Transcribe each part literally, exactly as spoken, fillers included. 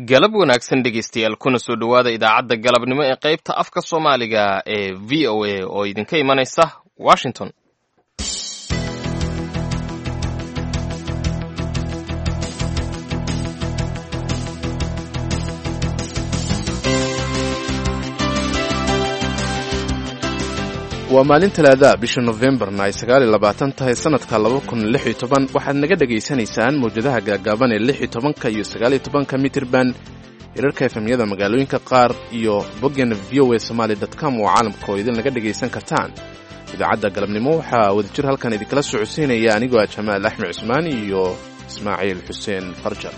galab wanaagsan dhegaystayaal kuna soo dhowaada idaacadda galabnimo ee qaybta afka soomaaliga ee v o a oo idinka imanaysa washington. waa maalin talaada bisha November-na ay sagaal iyo labaatan tahay sanadka laba kun iyo lix iyo toban. waxaad naga dhageysanaysaan mowjadaha gaagaaban ee lix iyo tobanka iyo sagaal iyo tobanka mitirban hirarka efemyada magaalooyinka qaar iyo boggan v o a somali dot com oo caalamka oo idin naga dhagaysan kartaan. idaacadda galabnimo waxaa wadajir halkan idinkala socodsiinaya anigoo ah Jamaal Axmed Cusmaan iyo Ismaaciil Xuseen Farjar.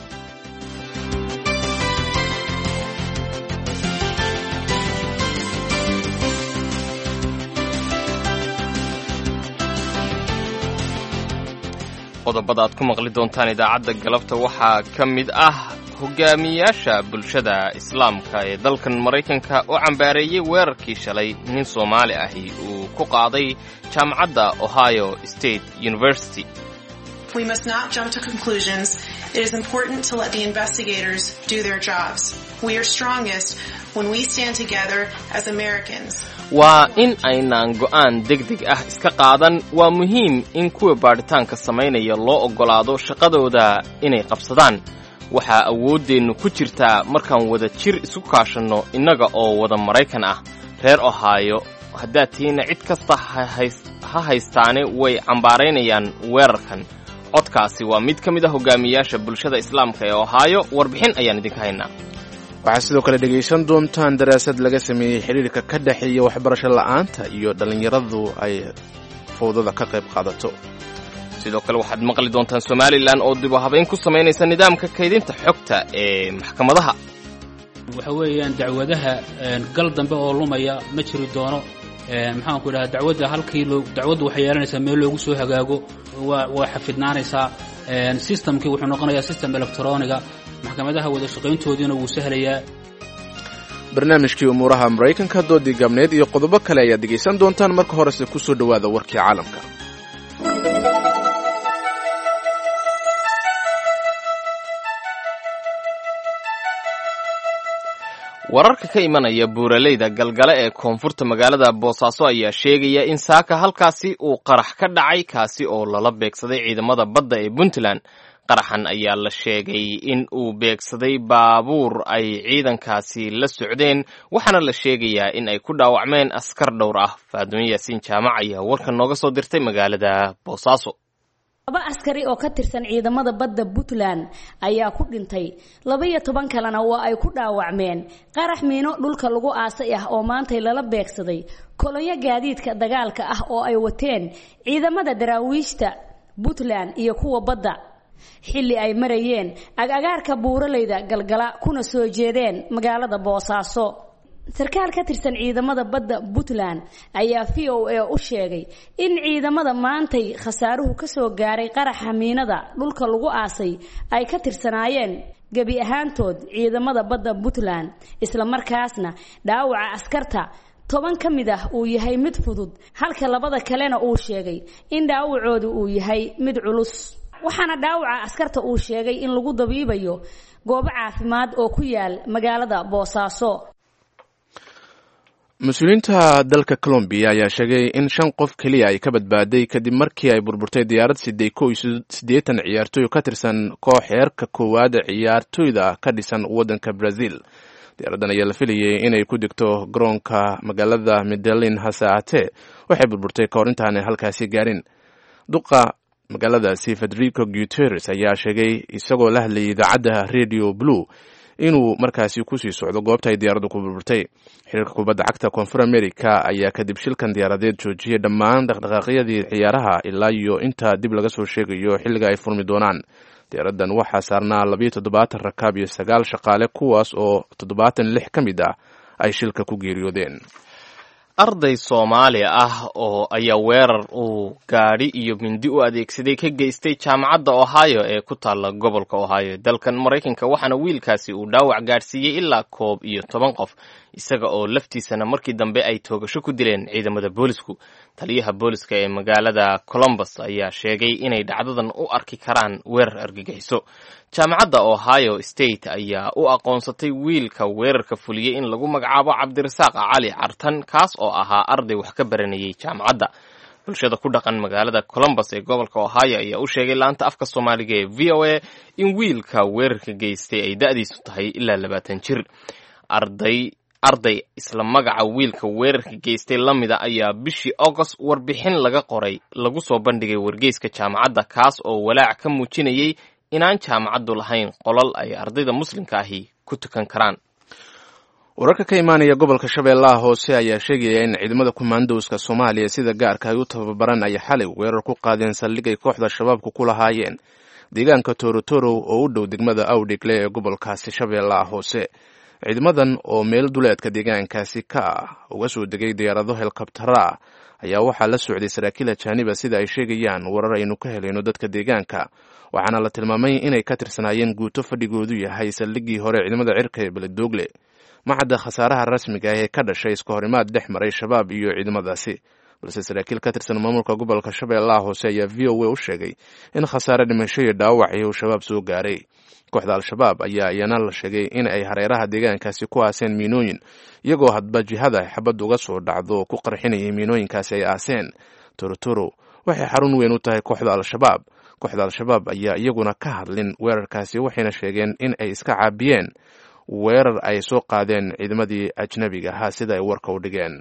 qodobada aad ku maqli doontaan idaacadda galabta waxaa ka mid ah hogaamiyaasha bulshada islaamka ee dalkan Maraykanka oo cambaareeyay weerarkii shalay nin Soomaali ahi uu ku qaaday jaamacadda Ohio State University. We must not jump to conclusions. It is important to let the investigators do their jobs. We are strongest when we stand together as Americans. waa in aynaan go'aan degdeg ah iska qaadan. waa muhiim in kuwa baadhitaanka samaynaya loo oggolaado shaqadooda inay qabsadaan. waxaa awooddeennu ku jirtaa markaan wada jir isu kaashanno innaga oo wada Maraykan ah. reer Ohio haddaad tihiina cid kasta ha haystaane way cambaaraynayaan weerarkan. codkaasi waa mid ka mid ah hogaamiyaasha bulshada islaamka ee Ohio. warbixin ayaan idinka haynaa. waxaad sidoo kale dhegaysan doontaan daraasad laga sameeyey xiriirka ka dhexeeya waxbarasho la'aanta iyo dhallinyaradu ay fowdada ka qayb qaadato. sidoo kale waxaad maqli doontaan Somaliland oo dib u habeyn ku samaynaysa nidaamka kaydinta xogta ee maxkamadaha. waxa weeyaan dacwadaha gal dambe oo lumaya ma jiri doono. maxaan ku dhahaa dacwadda halkii dacwaddu waxay yeelanaysaa meel loogu soo hagaago waa waa xafidnaanaysaa. systemkii wuxuu noqonayaa system electroniga. maxkamadaha wada shaqayntoodiina wuu sahlayaa. barnaamijkii umuuraha Maraykanka doodii gabneed iyo qodobo kale ayaad dhegaysan doontaan. marka horese ku soo dhowaada warkii caalamka. wararka ka imanaya buuraleyda galgale ee koonfurta magaalada Boosaaso ayaa sheegaya in saaka halkaasi uu qarax ka dhacay kaasi oo lala beegsaday ciidamada badda ee Puntland. qaraxan ayaa la sheegay in uu beegsaday baabuur ay ciidankaasi la socdeen waxaana la sheegayaa in ay ku dhaawacmeen askar dhowr ah. Faadumo Yaasiin Jaamac ayaa warkan nooga soo dirtay magaalada Boosaaso. laba askari oo ka tirsan ciidamada badda Puntland ayaa ku dhintay, laba iyo toban kalena waa ay ku dhaawacmeen qarax miino dhulka lagu aasay ah oo maantay lala beegsaday kolonyo gaadiidka dagaalka ah oo ay wateen ciidamada daraawiishta Puntland iyo kuwa badda xilli ay marayeen agagaarka buuraleyda galgala kuna soo jeedeen magaalada Boosaaso. sarkaal ka tirsan ciidamada badda Puntland ayaa V O A u sheegay in ciidamada maantay khasaaruhu ka soo gaaray qaraxa miinada dhulka lagu aasay ay ka tirsanaayeen gabi ahaantood ciidamada badda Puntland, isla markaasna dhaawaca askarta toban ka mid ah uu yahay mid fudud halka labada kalena uu sheegay in dhaawacoodu uu yahay mid culus. waxaana dhaawaca askarta uu sheegay in lagu dabiibayo goobo caafimaad oo ku yaal magaalada Boosaaso. mas-uuliyiinta dalka Colombia ayaa sheegay in shan qof kaliya ay ka badbaaday kadib markii ay burburtay diyaarad siday kow iyo siddeetan ciyaartooy ka tirsan koox heerka koowaad ciyaartooyda ka dhisan waddanka Brazil. diyaaraddan ayaa la filayay inay ku degto garoonka magaalada Medellin, hase ahaatee waxay burburtay ka hor intaanay halkaasi gaarin. duqa magaaladaasi Federico Guterres ayaa sheegay isagoo la hadlayay idaacadda Radio Blue inuu markaasi ku sii socdo goobta ay diyaaraddu ku burburtay. xiriirka kubadda cagta Koonfur America ayaa kadib shilkan diyaaradeed joojiyay dhammaan dhaqdhaqaaqyadii ciyaaraha ilaa iyo inta dib laga soo sheegayo xilliga ay furmi doonaan. diyaaraddan waxaa saarnaa labiyo toddobaatan rakaab iyo sagaal shaqaale kuwaas oo toddobaatan lix ka mid ah ay shilka ku geeriyoodeen. arday soomaali ah oo ayaa weerar uu gaadhi iyo mindi u adeegsaday ka geystay jaamacadda ohio ee ku taalla gobolka ohio ee dalkan maraykanka waxaana wiilkaasi uu dhaawac gaadhsiiyey ilaa koob iyo toban qof isaga oo laftiisana markii dambe ay toogasho ku dileen ciidamada boolisku taliyaha booliska ee magaalada columbus ayaa sheegay inay dhacdadan u arki karaan weerar argagixiso jaamacadda ohio state ayaa u aqoonsatay wiilka weerarka fuliyey in lagu magacaabo cabdirasaaq cali cartan kaas oo ahaa arday wax ka baranayay jaamacadda bulshada ku dhaqan magaalada columbus ee gobolka ohio ayaa u sheegay laanta afka soomaaliga ee v o a in wiilka weerarka geystay ay da'diisu tahay ilaa labaatan jir arday arday isla magaca wiilka weerarka geystay la mida ayaa bishii agost warbixin laga qoray lagu soo bandhigay wargeyska jaamacadda kaas oo walaac ka muujinayay inaan jaamacaddu lahayn qolal ay ardayda muslimka ahi ku tukan karaan wararka ka imaanaya gobolka shabeellaha hoose ayaa sheegaya in ciidamada kumaandowska soomaaliya sida gaarka ay u tababaran ay xalay weerar ku qaadeen saldhig ay kooxda shabaabku ku lahaayeen deegaanka torotoro oo u dhow degmada awdhigle ee gobolkaasi shabeellaha hoose ciidamadan oo meel duleedka deegaankaasi ka ah uga soo degay diyaarado helikabtara ayaa waxaa la socday saraakiil ajaaniba sida ay sheegayaan warar aynu ka helayno dadka deegaanka waxaana la tilmaamay inay ka tirsanaayeen guuto fadhigoodu yahay saldhiggii hore ciidamada cirka ee beledoogle macadda khasaaraha rasmiga ah ee ka dhashay iska horimaad dhex maray shabaab iyo ciidamadaasi balse saraakiil ka tirsan maamulka gobolka shabeellaha hoose ayaa v o a u sheegay in khasaare dhimasho iyo dhaawacii uu shabaab soo gaaray kooxda al-shabaab ayaa iyana la sheegay in ay hareeraha deegaankaasi ku aaseen miinooyin iyagoo hadba jihada xabad uga soo dhacdo ku qarxinayay miinooyinkaasi ay aaseen torotoro waxay xarun weyn u tahay kooxda al-shabaab kooxda al-shabaab ayaa iyaguna ka hadlin weerarkaasi waxayna sheegeen in ay iska caabiyeen weerar ay soo qaadeen ciidamadii ajnabiga ahaa sida ay warka u dhigeen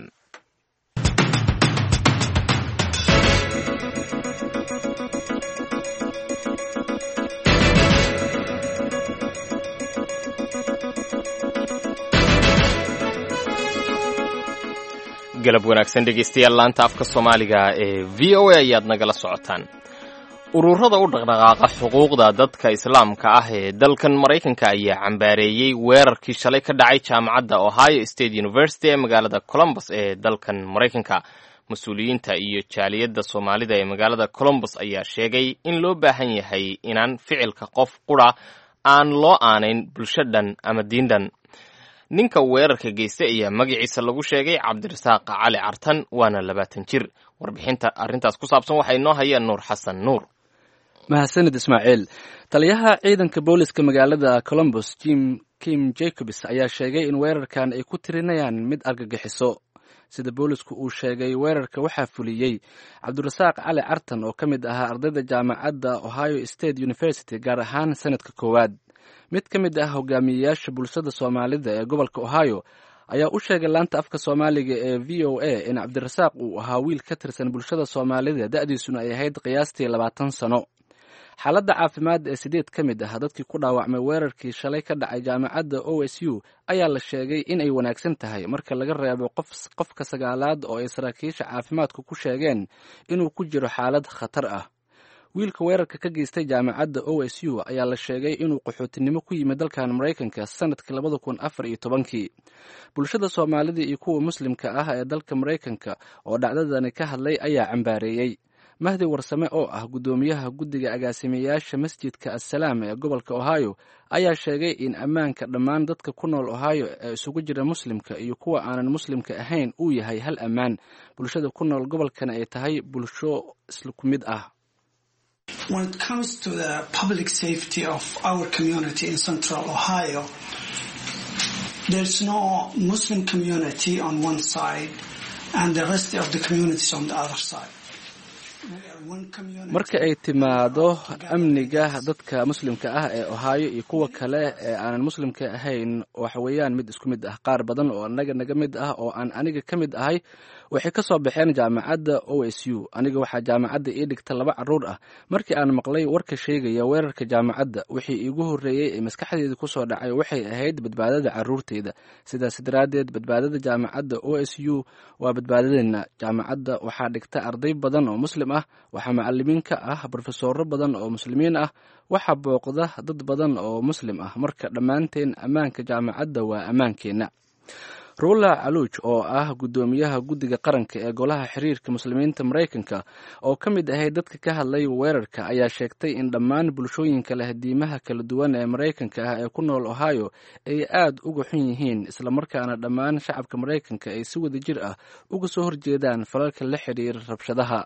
galab wanaagsan dhegaystayaal laanta afka soomaaliga ee v o a ayaad nagala socotaan ururada u dhaqdhaqaaqa xuquuqda dadka islaamka ah ee dalkan maraykanka ayaa cambaareeyey weerarkii shalay ka dhacay jaamacadda ohio state university ee magaalada columbus ee dalkan maraykanka mas-uuliyiinta iyo jaaliyadda soomaalida ee magaalada columbus ayaa sheegay in loo baahan yahay inaan ficilka qof qura aan loo aanayn bulsho dhan ama diin dhan ninka weerarka geystay ayaa magaciisa lagu sheegay cabdirasaaq cali cartan waana labaatan jir warbixinta arrintaas ku saabsan waxaa inoo haya nuur xasan nuur mahadsanid ismaaciil taliyaha ciidanka booliska magaalada columbus jim kim jacobs ayaa sheegay in weerarkan ay ku tirinayaan mid argagixiso sida boolisku uu sheegay weerarka waxaa fuliyey cabdirasaaq cali cartan oo ka mid ahaa ardayda jaamacadda ohio state university gaar ahaan sanadka koowaad mid ka mid ah hogaamiyeyaasha bulshada soomaalida ee gobolka ohio ayaa u sheegay laanta afka soomaaliga ee v o a in cabdirasaaq uu ahaa wiil ka tirsan bulshada soomaalida da'diisuna ay ahayd qiyaastii labaatan sano xaaladda caafimaad ee sideed ka mid ah dadkii ku dhaawacmay weerarkii shalay ka dhacay jaamacadda o s u ayaa la sheegay in ay wanaagsan tahay marka laga reebo qof qofka sagaalaad oo ay saraakiisha caafimaadku ku sheegeen inuu ku jiro xaalad khatar ah wiilka weerarka ka geystay jaamacadda o s u ayaa la sheegay inuu qaxootinimo ku yimid dalkan maraykanka sanadkii labada kun afar iyo tobankii bulshada soomaalida iyo kuwa muslimka ah ee dalka maraykanka oo dhacdadani ka hadlay ayaa cambaareeyey mahdi warsame oo ah guddoomiyaha guddiga agaasimayaasha masjidka assalaam ee gobolka ohio ayaa sheegay in ammaanka dhammaan dadka ku nool ohio ee isugu jira muslimka iyo kuwa aanan muslimka ahayn uu yahay hal ammaan bulshada ku nool gobolkan ay tahay bulsho isla ku mid ah When it comes to the public safety of our community in central Ohio, there's no Muslim community on one side and the rest of the communities on the other side. marka ay timaado amniga dadka muslimka ah ee ohio iyo kuwa kale ee aanan muslimka ahayn waxa weeyaan mid isku mid ah qaar badan oo anaga naga mid ah oo aan aniga ka mid ahay waxay ka soo baxeen jaamacadda o s u aniga waxaa jaamacadda ii dhigta laba carruur ah markii aan maqlay warka sheegaya weerarka jaamacadda wixii iigu horreeyey ee maskaxdeeda ku soo dhacay waxay ahayd badbaadada carruurtayda sidaas daraaddeed badbaadada jaamacadda o s u waa badbaadadeenna jaamacadda waxaa dhigta arday badan oo muslim ah waxaa macalimiin ka ah brofesoro badan oo muslimiin ah waxaa booqda dad badan oo muslim ah marka dhammaanteen ammaanka jaamacadda waa ammaankeenna rula caluuj oo ah guddoomiyaha guddiga qaranka ee golaha xiriirka muslimiinta maraykanka oo ka mid ahay dadka ka hadlay weerarka ayaa sheegtay in dhammaan bulshooyinka leh diimaha kala duwan ee maraykanka ah ee ku nool ohio ay aad uga xun yihiin islamarkaana dhammaan shacabka maraykanka ay si wada jir ah uga soo horjeedaan falalka la xidhiira rabshadaha.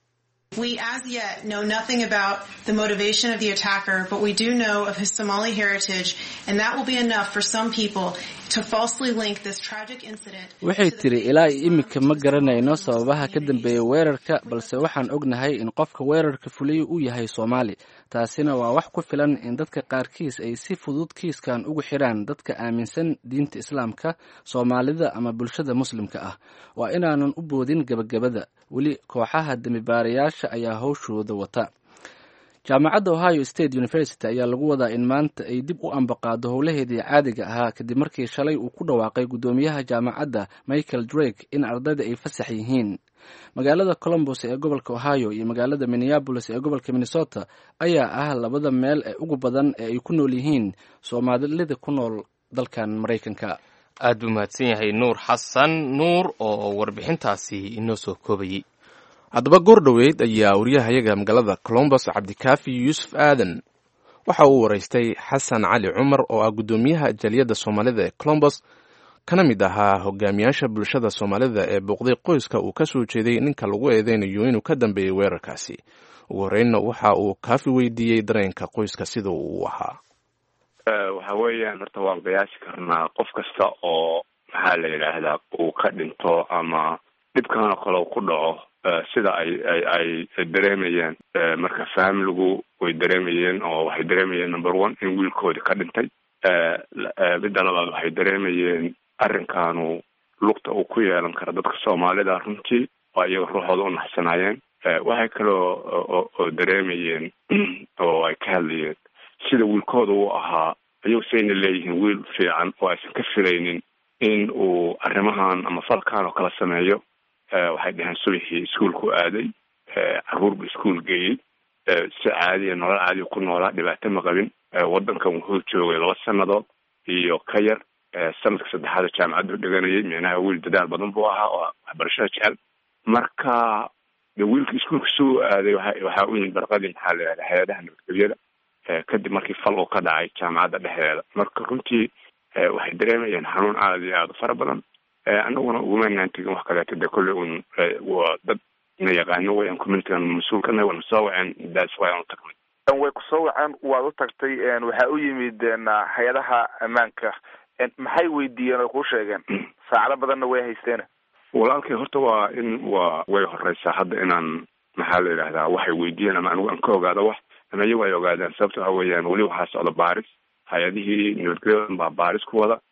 We as yet know nothing about the motivation of the attacker, but we do know of his Somali heritage, and that will be enough for some people to falsely link this tragic incident. Waxay tiri ilaa imika ma garanayno sababaha ka dambeeya weerarka, balse waxaan ognahay in qofka weerarka fuliyay uu yahay Soomaali. Taasina waa wax ku filan in dadka qaarkiis ay si fudud kiiskan ugu xiraan dadka aaminsan diinta Islaamka, Soomaalida ama bulshada Muslimka ah. Waa inaanan u boodin gabagabada. Weli kooxaha damibaarayaasha ayaa hawshooda wata. Jaamacadda Ohio State University ayaa lagu wadaa in maanta ay dib u ambaqaado howlaheedii caadiga ahaa kadib markii shalay uu ku dhawaaqay guddoomiyaha jaamacadda Michael Drake in ardayda ay fasax yihiin. Magaalada Columbus ee gobolka Ohio iyo magaalada Minneapolis ee gobolka Minnesota ayaa ah labada meel ee ugu badan ee ay ku nool yihiin Soomaalida ku nool dalkan Maraykanka. aad buu mahadsan yahay nuur xasan nuur oo warbixintaasi inoo soo koobayay. haddaba goor dhoweyd ayaa wariyahayaga magaalada Columbus Cabdikaafi Yuusuf Aadan waxa uu waraystay Xasan Cali Cumar oo ah guddoomiyaha jaliyadda Soomaalida ee Columbus kana mid ahaa hogaamiyaasha bulshada Soomaalida ee booqday qoyska uu ka soo jeeday ninka lagu eedeynayo inuu ka dambeeyay weerarkaasi. ugu horreynna waxa uu Kaafi weydiiyey dareenka qoyska sida uu ahaa. waxa weeyaan horta waan qiyaasi karnaa qof kasta oo maxaa la yidhaahdaa uu ka dhinto ama dhibkan oo kale ku dhaco sida ay ay ay dareemayeen marka faamiligu way dareemayeen oo waxay dareemayeen number one in wiilkoodii ka dhintay midda labaad waxay dareemayeen arrinkaanu lugta uu ku yeelan kara dadka Soomaalida runtii oo iyaga ruuxooda u naxsanaayeen. waxay kaloo oo dareemayeen oo ay ka hadlayeen sida wiilkooda uu ahaa ayuu sayna leeyihiin wiil fiican oo aysan ka filaynin in uu arrimahan ama falkan oo kala sameeyo. waxay dhaheen subaxii iskuulku aaday caruur buu iskuul geeyey si caadiya nolol caadiya ku noolaa dhibaato ma qabin. waddankan wuxuu joogay laba sannadood iyo ka yar sanadka saddexaad jaamacaddu dhiganayay micnaha wiil dadaal badan buu ahaa oo waxbarashada jecel. marka de wiilka iskuulka soo aaday waxaa u yimid barqadii maxaa la yidhahdaa hay-adaha nabadgelyada kadib markii fal uu ka dhacay jaamacadda dhexdeeda. marka runtii waxay dareemayeen xanuun aada iyo aada u fara badan. anaguna ugumaynaan tegin wax kaleeto de kolley un waa dad na yaqaano weyaan communitygan mas-uulkana wana soo waceen daas waayaan u tagnay. way ku soo waceen waad u tagtay waxaa u yimid hay-adaha ammaanka maxay weydiiyeen oo kuu sheegeen saacado badanna way haysteen? walaalkay horta waa in waa way horeysaa hadda inaan maxaa la yidhahdaa waxay weydiiyeen ama anigu aan ka ogaado wax ama iyagu ay ogaadaan sababta waxa weeyaan weli waxaa socda baaris hay-adihii nabadgelyadan baa baaris ku wada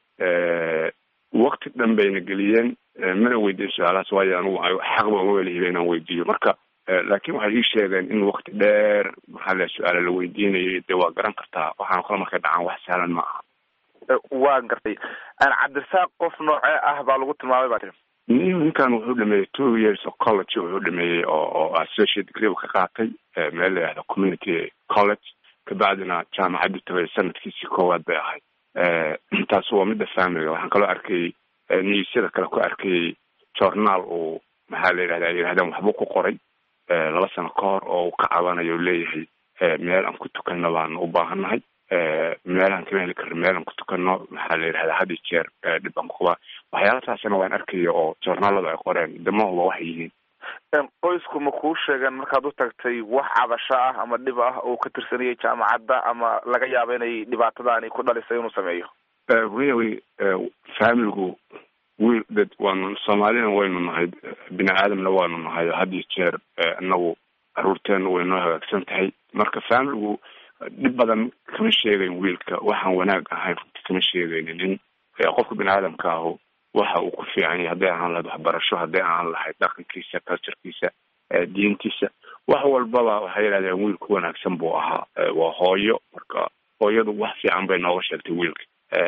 waqti dhan bayna geliyeen mana weydiin su-aalahaas waayo anugu xaqba uma welihiba inaan weydiiyo. marka laakiin waxay ii sheegeen in waqti dheer maxaa la su-aala la weydiinayo dee waa garan kartaa waxaana kale markay dhacaan wax sahlan ma aha. waa gartay cabdirasaaq qof noocee ah baa lagu tilmaamay baa tiri? ninkan wuxuu dhameeyey two years of college wuxuu dhameeyey oo oo associate degree ka qaatay meel la yidhahdo community college kabacdina jaamacaddu tagay sanadkiisii koowaad bay ahayd. taas waa midda faamiliga. waxaan kaloo arkay niyuusyada kale ku arkayay journaal uu maxaa la yidhahdaa yidhahdaan waxbuu ku qoray laba sano ka hor oo uu ka cabanayo o leeyahay meel aan ku tukanno baanu u baahannahay meelaan kama heli karno meelaan ku tukanno maxaa la yidhahdaa had iyo jeer dhib baan ku qabaa. waxyaalahaasna waan arkaya oo journaalada ay qoreen damahuba waxay yihiin. qoysku ma kuu sheegeen markaad u tagtay wax cabasho ah ama dhib ah oo ka tirsanayay jaamacadda ama laga yaabo inay dhibaatadaani ku dhalisay inuu sameeyo? really faamiligu wiil dad waanu soomaalina waynu nahay bini aadamna waanu nahay had iyo jeer inagu caruurteenu way noo hagaagsan tahay. marka faamiligu dhib badan kama sheegayn wiilka waxaan wanaag ahayn runtii kama sheegaynin in qofka bini aadamka ahu waxa uu ku fiican yahay hadday ahaan lahayd waxbarasho hadday ahaan lahayd dhaqankiisa culturekiisa diintiisa wax walbaba waxay yidhahdeen wiilku wanaagsan buu ahaa. waa hooyo marka hooyadu wax fiican bay nooga sheegtay wiilka.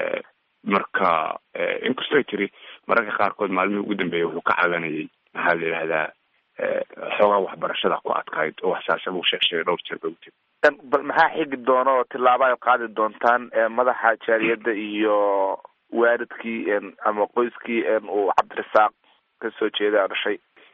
marka inkastoo tiri mararka qaarkood maalmihii ugu dambeeyay wuxuu ka cabanayay maxaa la yidhahdaa xoogaa waxbarashada ku adkayd oo wax saasa buu sheeg sheegay dhowr jeer bay utiri. bal maxaa xigi doona oo tillaabo ay qaadi doontaan madaxa jaaliyadda iyo waalidkii ama qoyskii uu cabdirasaaq kasoo jeeda dhashay?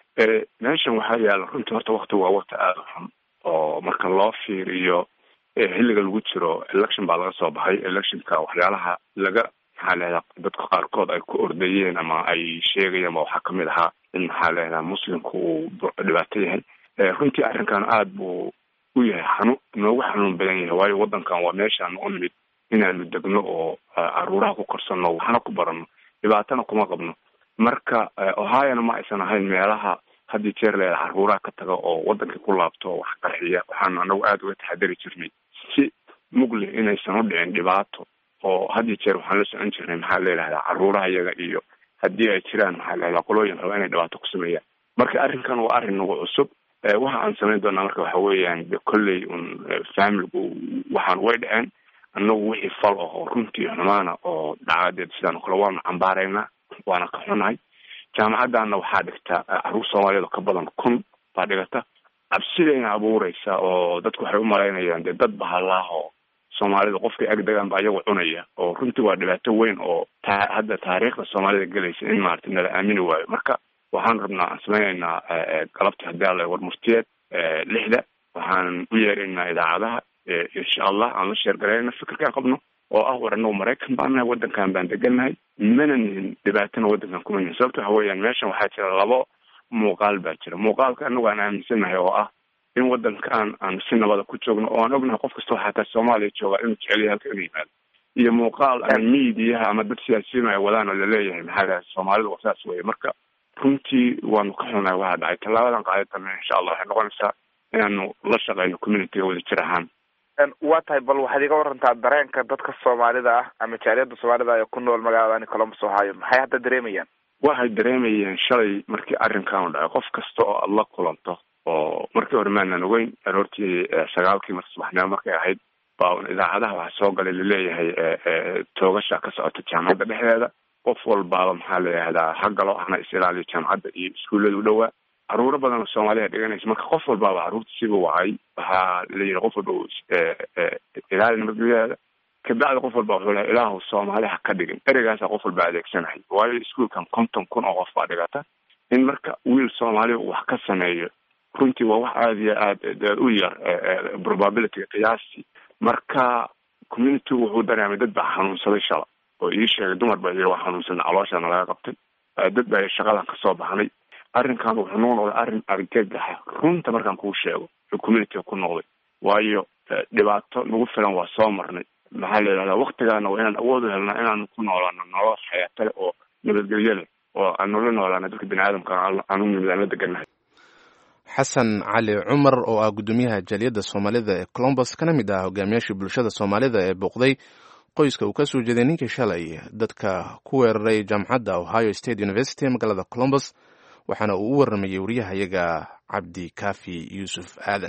meeshan waxaa yaala runtii horta wakti waa wakti aada u xun oo marka loo fiiriyo xilliga lagu jiro election baa laga soo baxay. electionka waxyaalaha laga maxaa leedaha dadka qaarkood ay ku ordayeen ama ay sheegayeen ba waxaa kamid ahaa in maxaa leedaha muslimku uu dhibaato yahay. runtii arrinkan aada buu u yahay xanu noogu xanuun badan yahay, waayo wadankan waa meeshaan u nimid inaanu degno oo caruuraha ku korsano, waxna ku barano, dhibaatana kuma qabno. marka ohiona ma aysan ahayn meelaha haddii jeer leeda caruuraha ka taga oo wadankii ku laabto wax qarxiya. waxaanu anagu aada uga taxadari jirnay si mugli inaysan u dhicin dhibaato, oo haddii jeer waxaan la socon jirnay maxaa leelahdaa caruuraha iyaga iyo haddii ay jiraan maxaa leelahdaa qolooyin raba inay dhibaato ku sameeyaan. marka arrinkan waa arrin nagu cusub. waxa aan samayn doonaa marka waxa weeyaan kolley un familigu waxaan way dhaceen, anagu wixii fal ah oo runtii xumaana oo dhacaadeed sidaan kale waanu cambaaraynaa, waana ka xunahay. jaamacaddaana waxaa dhigta caruur soomaaliyeed oo ka badan kun baa dhigata. cabsidayna abuureysa oo dadku waxay u malaynayaan dee dad bahalaah oo soomaalida qofkay agdegaan ba ayagu cunaya, oo runtii waa dhibaato weyn oo ta hadda taariikhda soomaalida gelaysa in maarata nala aamini waayo. marka waxaan rabnaa aan samaynaynaa galabta haddii alla war murtiyeed lixda waxaan u yeeraynaa idaacadaha insha allah aan la sheergalayna fikirkaan qabno oo ah war anagu maraykan baan nahay, wadankan baan degannahay, mana nihin dhibaatana wadankan kuma nihin. sababta waxa weeyaan meeshan waxaa jira labo muuqaal baa jira. muuqaalka anagu aan aaminsannahay oo ah in wadankaan aan si nabada ku joogno oo aan ognahay qof kastoo xataa soomaaliya jooga inuu jeceliya halka inuu yimaado, iyo muuqaal ama miidiyaha ama dad siyaasiyiin ay wadaan oo laleeyahay maxaa laha soomaalidu waa saas weye. marka runtii waanu ka xunahay waxa dhacay. tallaabadan qaadatan insha allah waxay noqonaysaa inaanu la shaqeyno communityga wada jir ahaan. waa tahay, bal waxaad iga warantaa dareenka dadka soomaalida ah ama jaaliyada soomaalida ah ee ku nool magaalada Columbus Ohio, maxay hadda dareemayaan? waxay dareemayeen shalay markii arrinkan dhacay qof kasta oo aad la kulanto, oo markii hore maanan ogeyn aroortii sagaalkii marka subaxnimo markay ahayd baa idaacadaha waxaa soo galay laleeyahay toogasha ka socota jaamacadda dhexdeeda. qof walbaaba maxaa la yidhahdaa ha galo hana is ilaaliyo jaamacadda iyo iskuullada u dhowaa. caruuro badan oo soomaaliya dhiganaysa, marka qof walbaaba caruurta siba wacay. waxaa la yidhi qof walba ilaali nabadgelyadeeda. kabacdi qof walba wuxuu lahay ilaahu soomaali ha ka dhigin. ereygaasa qof walba adeegsanahay, waayo iskuulkan konton kun oo qof baa dhigata. in marka wiil soomaaliya uu wax ka sameeyo runtii waa wax aada iyo aada u yar probabilityga qiyaastii. marka communitygu wuxuu dareemay dad baa xanuunsaday shala oo ii sheegay dumar baa yiri waa xanuunsan, calooshaana laga qabtay, dad baa shaqadan kasoo baxnay. arrinkan wuxuu noo noqday arrin argagaxa runta markaan kuu sheego communityga ku noqday, waayo dhibaato nagu filan waa soo marnay. maxaa la yidhahdaa waktigaana waa inaan awood u helnaa inaanu ku noolaano nolol xayaata leh oo nabadgelyo leh oo aan nala noolaana dadka bini aadamka aan u nimid aan la degannahay. xasan cali cumar oo ah guddoomiyaha jaaliyadda soomaalida ee Columbus kana mid ah hogaamiyaashii bulshada soomaalida ee booqday qoyska uu ka soo jeeday ninkii shalay dadka ku weeraray jaamacadda Ohio State University magaalada Columbus, waxaana uu u waramayay wariyahayaga cabdi kaafi yuusuf aadan.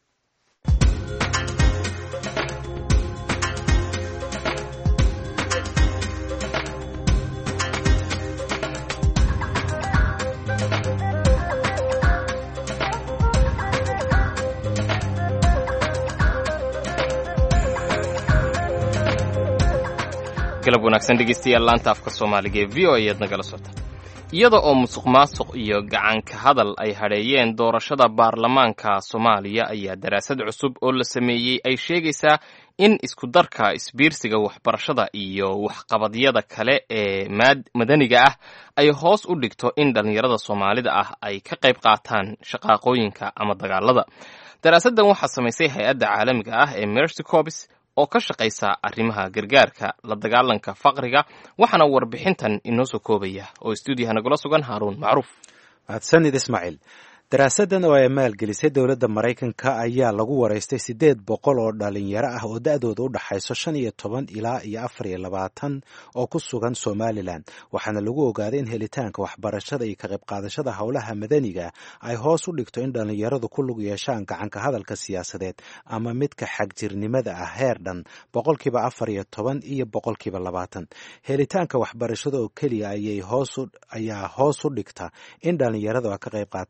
galab wanaagsan dhegeystayaal, laanta afka Soomaaliga ee V O A ayaad nagala socota. iyada oo musuqmaasuq iyo gacan ka hadal ay hadheeyeen doorashada baarlamaanka Soomaaliya ayaa daraasad cusub oo la sameeyay ay sheegaysaa in isku darka isbiirsiga waxbarashada iyo waxqabadyada kale ee madaniga ah ay hoos u dhigto in dhalinyarada Soomaalida ah ay ka qayb qaataan shaqooyinka ama dagaalada. daraasaddan waxaa samaysay hay'adda caalamiga ah ee Mercy Corps oo ka shaqaysa arrimaha gargaarka la dagaalanka faqriga. waxaana warbixintan inoo soo koobaya oo stuudiyaha nagula sugan Haaruun Macruuf. mahadsanid Ismaaciil. daraasaddan oo ay maalgelisay dowladda Maraykanka ayaa lagu waraystay siddeed boqol oo dhalinyaro ah oo da'dooda u dhaxayso shan iyo toban ilaa iyo afar iyo labaatan oo ku sugan Somaliland, waxaana lagu ogaaday in helitaanka waxbarashada iyo ka qayb qaadashada howlaha madaniga ay hoos u dhigto in dhalinyaradu ku lug yeeshaan gacanka hadalka siyaasadeed ama midka xagjirnimada ah heer dhan boqolkiiba afar iyo toban iyo boqolkiiba labaatan. helitaanka waxbarashada oo keliya ayay hoos u ayaa hoos u dhigta in dhalinyaradu ka qayb qaataan dagaal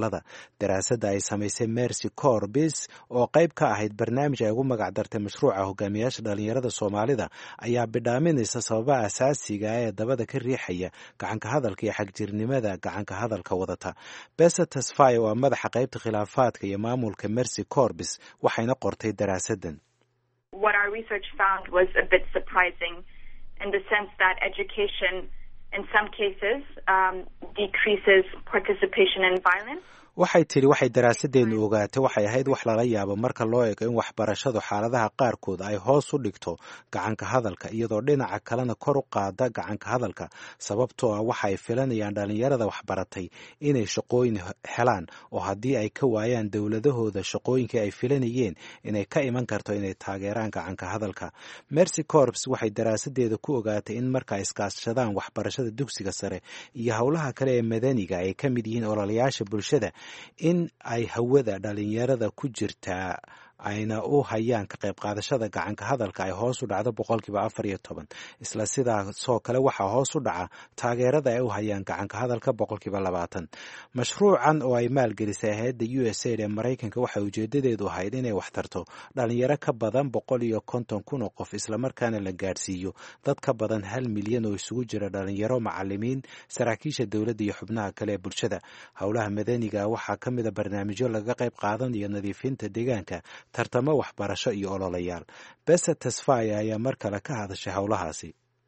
cisbitaalada. daraasadda ay samaysay Mercy Corbis oo qayb ka ahayd barnaamij ay ugu magac dartay mashruuca hogaamiyaasha dhalinyarada Soomaalida ayaa bidhaaminaysa sababaha asaasiga ah ee dabada ka riixaya gacanka hadalka iyo xagjirnimada gacanka hadalka wadata. Besa Tasfaye waa madaxa qaybta khilaafaadka iyo maamulka Mercy Corbis waxayna qortay daraasaddan. What our research found was a bit surprising in the sense that education in some cases um, decreases participation in violence. waxay tiri waxay daraasadeennu ogaatay waxay ahayd wax lala yaabo marka loo eego in waxbarashadu xaaladaha qaarkood ay hoos u dhigto gacanka hadalka iyadoo dhinaca kalena kor u qaada gacanka hadalka sababtoo ah waxay filanayaan dhalinyarada waxbaratay inay shaqooyin helaan oo haddii ay ka waayaan dowladahooda shaqooyinkii ay filanayeen inay ka iman karto inay taageeraan gacanka hadalka. Mercy Corbis waxay daraasadeeda ku ogaatay in marka ay iskaashadaan waxbarashada dugsiga sare iyo howlaha kale ee madaniga ay ka mid yihiin ololayaasha bulshada in ay hawada dhalinyarada ku jirtaa ayna u hayaan ka qayb qaadashada gacanka hadalka ay hoos u dhacdo boqolkiiba afar iyo toban. isla sidaasoo kale waxaa hoos u dhaca taageerada ay u hayaan gacanka hadalka boqolkiiba labaatan. mashruucan oo ay maalgelisay hay'adda U S A I D ee Maraykanka waxay ujeedadeedu ahayd inay waxtarto dhalinyaro ka badan boqol iyo konton kun oo qof islamarkaana la gaadhsiiyo dad ka badan hal milyan oo isugu jira dhalinyaro, macalimiin, saraakiisha dowladda iyo xubnaha kale ee bulshada. howlaha madaniga waxaa ka mid a barnaamijyo laga qayb qaadanayo nadiifinta deegaanka, tartamo waxbarasho iyo ololayaal. Besa Tasfaye ayaa mar kale ka hadashay howlahaasi.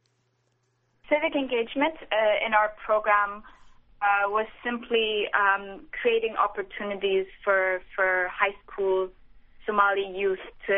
Civic engagement uh, in our program uh, was simply um, creating opportunities for for high school Somali youth to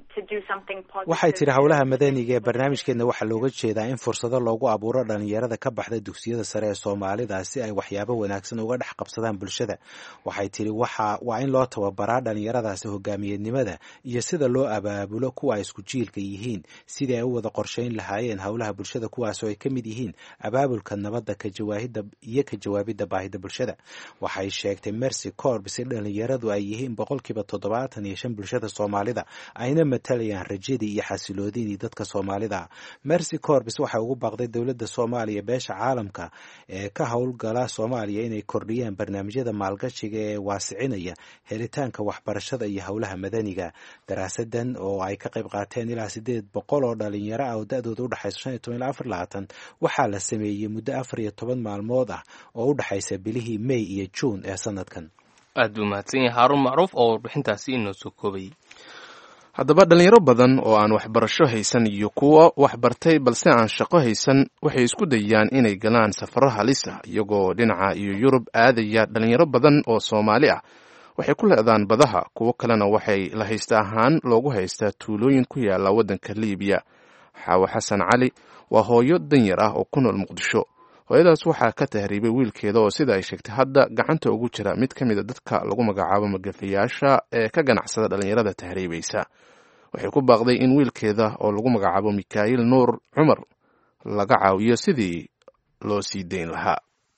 waxay tiri howlaha madaniga ee barnaamijkeena waxaa looga jeedaa in fursado loogu abuuro dhalinyarada ka baxda dugsiyada sare ee Soomaalida si ay waxyaabo wanaagsan uga dhex qabsadaan bulshada. waxay tiri waxa waa in loo tababaraa dhalinyaradaasi hogaamiyeednimada iyo sida loo abaabulo kuwa isku jiilka yihiin sidii ay u wada qorsheyn lahaayeen howlaha bulshada kuwaas oo ay ka mid yihiin abaabulka nabadda ka jawaahida iyo ka jawaabida baahida bulshada. waxay sheegtay Mercy Corbis in dhalinyaradu ay yihiin boqolkiiba toddobaatan iyo shan bulshada Soomaalida ayna matalayaan rajadii iyo xasiloodinii dadka Soomaalida. Mercy Corbis waxay ugu baaqday dowladda Soomaaliya beesha caalamka ee ka howlgala Soomaaliya inay kordhiyaan barnaamijyada maalgashiga ee waasicinaya helitaanka waxbarashada iyo howlaha madaniga. daraasadan oo ay ka qayb qaateen ilaa sideed boqol oo dhalinyaro ah oo da'doodu u dhaxayso shan iyo toban ilaa afar iyo labaatan waxaa la sameeyey muddo afar iyo toban maalmood ah oo u dhaxaysa bilihii May iyo June ee sanadkan. aad buu mahadsan yahay Haarun Macruuf oo warbixintaasi inoo soo koobay. haddaba dhalinyaro badan oo aan waxbarasho haysan iyo kuwo waxbartay balse aan shaqo haysan waxay isku dayaan inay galaan safaro halis ah iyagoo dhinaca iyo Yurub aadaya. dhalinyaro badan oo Soomaali ah waxay ku leedaan badaha, kuwo kalena waxay la haysta ahaan loogu haystaa tuulooyin ku yaala waddanka Liibiya. Xaawo Xasan Cali waa hooyo danyar ah oo ku nool Muqdisho. hooyadaas waxaa ka tahriibay wiilkeeda oo sida ay sheegtay hadda gacanta ugu jira mid ka mid a dadka lagu magacaabo magafayaasha ee ka ganacsada dhalinyarada tahriibaysa. waxay ku baaqday in wiilkeeda oo lagu magacaabo Mikaayil Nuur Cumar laga caawiyo sidii loo sii dayn lahaa.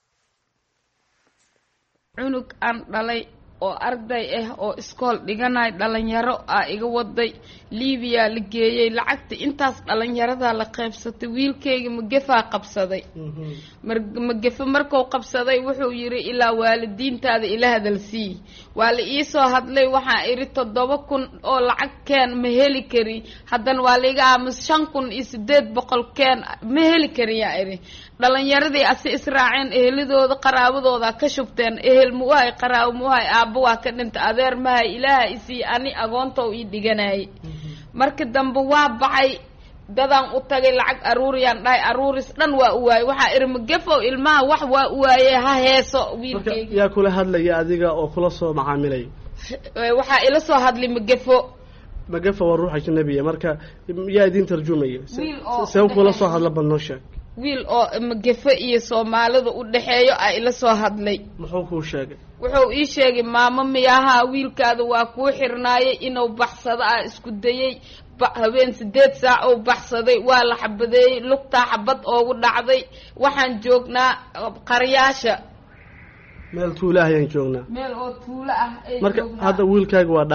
cunug aan dhalay oo arday ah oo iskool dhiganay dhalinyaro ah iga waday Liibiya la geeyay lacagta intaas dhalinyarada la qaybsatay wiilkayga magafa qabsaday magafa markuu qabsaday wuxuu yiri ilaa waalidiintaada ila hadalsii waa la ii soo hadlay waxaan iri toddoba kun oo lacag keen ma heli kari hadan waa la iga aamus shan kun iyo sideed boqol keen ma heli kari yaa iri dhalinyaradii asi israaceen ehelidooda qaraabadooda ka shubteen ehel muwaay qaraabo muwaay aabbo waa ka dhinta adeer ma ilaaha isi ani agoonto ii dhiganay markii dambe waa baxay dadaan u tagay lacag aruuriyaan dhaay aruuris dhan waa u waayay waxa iri magafo ilmaha wax waa u waayay ha heeso wiilkayga yaa kula hadlaya adiga oo kula soo macaamilay waxa ila soo hadlay magafo magafo waa ruuxa ajnabiga marka yaa idin tarjumaya soo kula soo hadla banosha wiil oo magafa iyo Soomaalida u dhaxeeyo ay ila soo hadlay. muxuu ku sheegay? wuxuu ii sheegay maamo miyaha wiilkaada waa ku xirnaayay inuu baxsado ah isku dayay habeen sideed saac oo baxsaday waa la xabadeeyay lugta xabad oo u dhacday waxaan joognaa qaryaasha meel tuula ayaan joognaa meel oo tuula ah marka hadda wiilkaaga waa dhaawac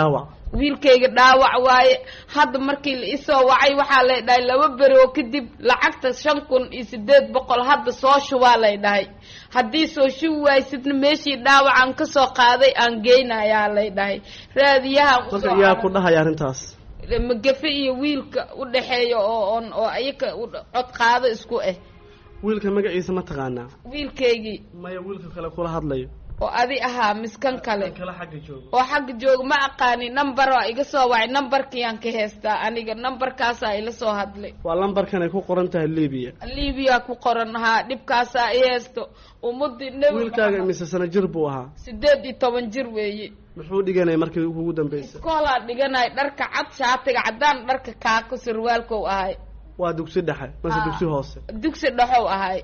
wiilkayga dhaawac waaye hadda markii la isoo wacay waxaa lay dhahay laba beri oo kadib lacagta shan kun iyo sideed boqol hadda soo shubaa lay dhahay haddii soo shubi waysidna meeshii dhaawacaan ka soo qaaday aan geynayaa lay dhahay raadiyahan marka yaa ku dhahay arrintaas magafe iyo wiilka u dhaxeeya oo on oo ayaka cod qaado isku ah wiilka magaciisa ma taqaanaa wiilkaygii maya wiilka kale kula hadlayo oo adi ahaa miskan kale kala xagga joogo oo xagga jooga ma aqaani number oo iga soo wacay numberkiyaan ka heystaa aniga numberkaasaa ila soo hadlay waa lambarkan ay ku qoran tahay Liibiya Liibiya ku qoran haa dhibkaasaa i heysto ummadii nabi wiilkaaga imise sano jir buu ahaa sideed iyo toban jir weeye muxuu dhiganay markii ugu dambeysay iskoolaa dhiganay dharka cad shaatiga cadaan dharka kaako surwaalkow ahay waa dugsi dhexe mase dugsi hoose dugsi dhexow ahay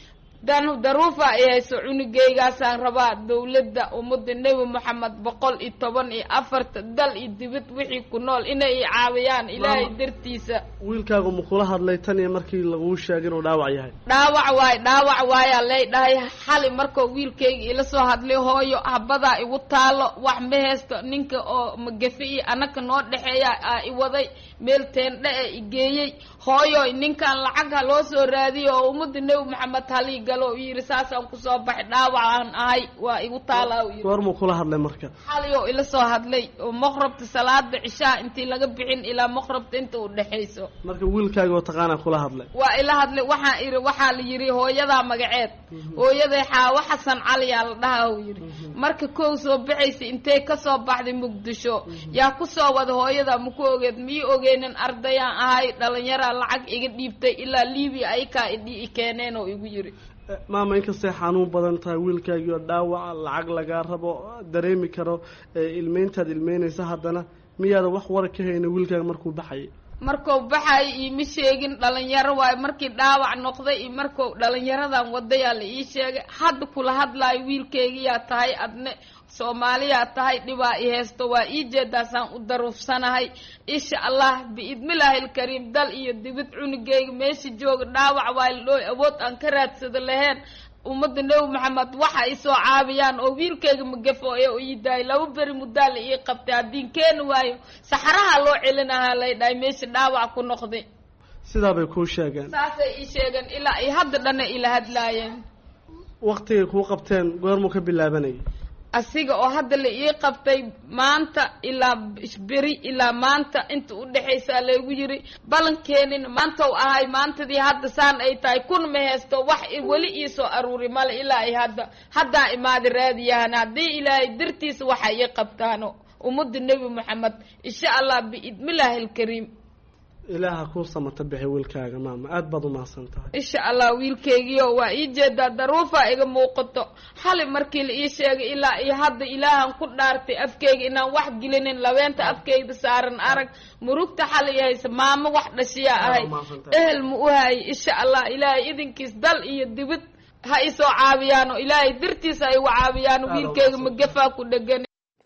dan daruufa ay hayso cunugaygaasaan rabaa dawladda ummadda nebi moxamed boqol iyo toban iyo afarta dal iyo dibad wixii ku nool inay i caawiyaan ilaahay dartiisa wiilkaagu ma kula hadlay tan iyo markii laguu sheegay inuu dhaawac yahay dhaawac waay dhaawac waayaa lay dhahay xali markoo wiilkayga ila soo hadlay hooyo habadaa igu taalo wax ma haysto ninka oo magafe iyo anaka noo dhexeeya aa i waday meel teendhe ee i geeyey hooyo ninkan lacag ha loo soo raadiyo oo ummadda nebi moxamed halii galo yiri saasaan ku soo baxay dhaawacaan ahay waa igu taalaa yiri goormuu kula hadlay marka xaliyo ila soo hadlay oo maqrabta salaada cishaa intii laga bixin ilaa maqrabta inta u dhaxayso marka wiilkaaga oo taqaana kula hadlay waa ila hadlay waxaan iri waxaa la yiri hooyadaa magaceed hooyaday xaawo xasan cali yaa la dhahaa uu yiri marka koow soo baxaysa intee ka soo baxday muqdisho yaa ku soo wada hooyada ma ku ogeed mii ogeenin ardayaan ahay dhalinyara lacag iga dhiibtay ilaa Liibiya ay ka idii keeneen oo igu yiri maama inkastay xanuun badan tahay wiilkaagii oo dhaawaca lacag lagaa rabo dareemi karo ilmeyntaad ilmeynaysa haddana miyaada wax war ka hayna wiilkaaga markuu baxayay markuu baxay iima sheegin dhalinyaro waayo markii dhaawac noqday iyo markuu dhalinyaradan wadayaa la ii sheegay hadda kula hadlaayo wiilkaygiyaa tahay adne soomaaliyaa tahay dhibaa i haysto waa ii jeedaasaan u daruufsanahay insha allah biidnillaahi alkariim dal iyo dibad cunugayga meesha jooga dhaawac waa loo awood aan ka raadsado lahayn ummadda nebi moxamed waxa i soo caabiyaan oo wiilkayga magafo ee u yidaay laba beri muddaa la ii qabtay haddiin keeni waayo saxaraha loo celinahaa lay dhahay meesha dhaawac ku noqday sidaa bay kuu sheegeen saasay ii sheegeen ilaa ay hadda dhanna ila hadlaayeen waqtigay kuu qabteen goormuu ka bilaabanayay asiga oo hadda la ii qabtay maanta ilaa beri ilaa maanta inta u dhaxaysaa laygu yiri balankeenin maanta u ahay maantadii hadda saan ay tahay kun ma haysto wax weli ii soo aruuri male ilaa ay hadda haddaa imaada raadiyahan haddii ilaahay dartiisa waxa ii qabtaano ummadda nebi moxamed insha allah biidnillaahi alkariim ilaaha kuu samata bixi wiilkaaga maama aad baad u mahadsan tahay insha allah wiilkaygiyo waa ii jeedaa daruufa iga muuqato xali markii la ii sheegay ilaa iyo hadda ilaahan ku dhaartay afkayga inaan wax gelinin labeenta afkayda saaran arag murugta xali i haysa maamo wax dhashiyaa ahay ehel ma u hayay insha allah ilaahay idinkiis dal iyo dibad ha i soo caabiyaano ilaahay dartiisa ha igu caabiyaano wiilkayga magafaa ku dhegan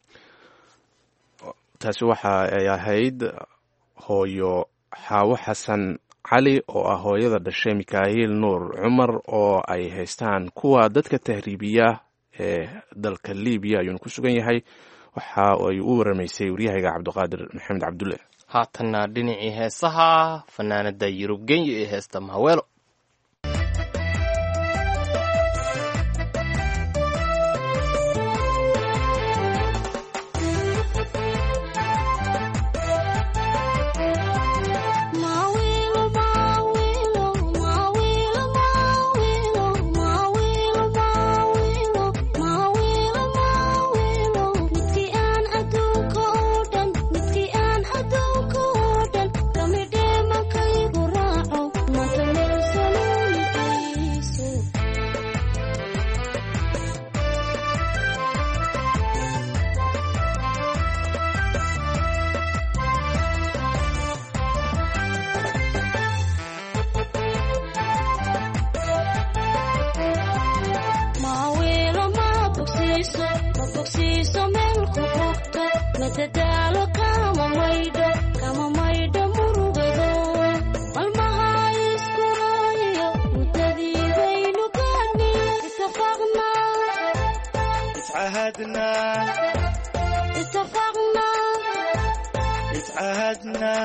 taasi waxa ay ahayd hooyo xaawo xasan cali oo ah hooyada dhashay mikaa'iil nuur cumar oo ay haystaan kuwa dadka tahriibiya ee dalka Liibiya ayuu ku sugan yahay waxa ay u waramaysay wariyahayga Cabdiqaadir Maxamed Cabdulle haatanna dhinacii heesaha fanaanada Yurub Genyo ee heesta Mahaweelo Meel iscaadna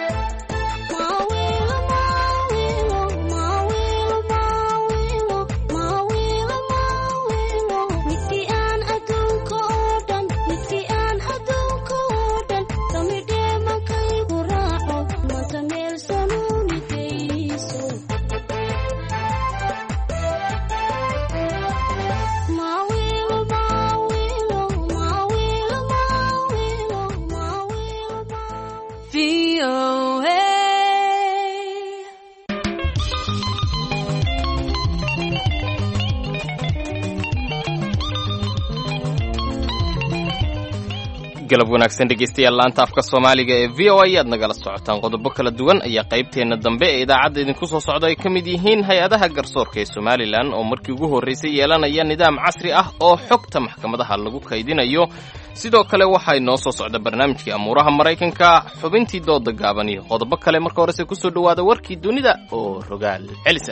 galab wanaagsan dhegaystayaal laanta afka Soomaaliga ee V O A aad nagala socotaan qodobo kala duwan ayaa qaybteena dambe ee idaacadda idinku soo socda ay kamid yihiin hay-adaha garsoorka ee Somaliland oo markii ugu horeysay yeelanaya nidaam casri ah oo xogta maxkamadaha lagu kaydinayo sidoo kale waxa ay noo soo socda barnaamijkii amuuraha Mareykanka xubintii dooda gaaban iyo qodobo kale marka horese ku soo dhawaada warkii dunida oo rogaal celisa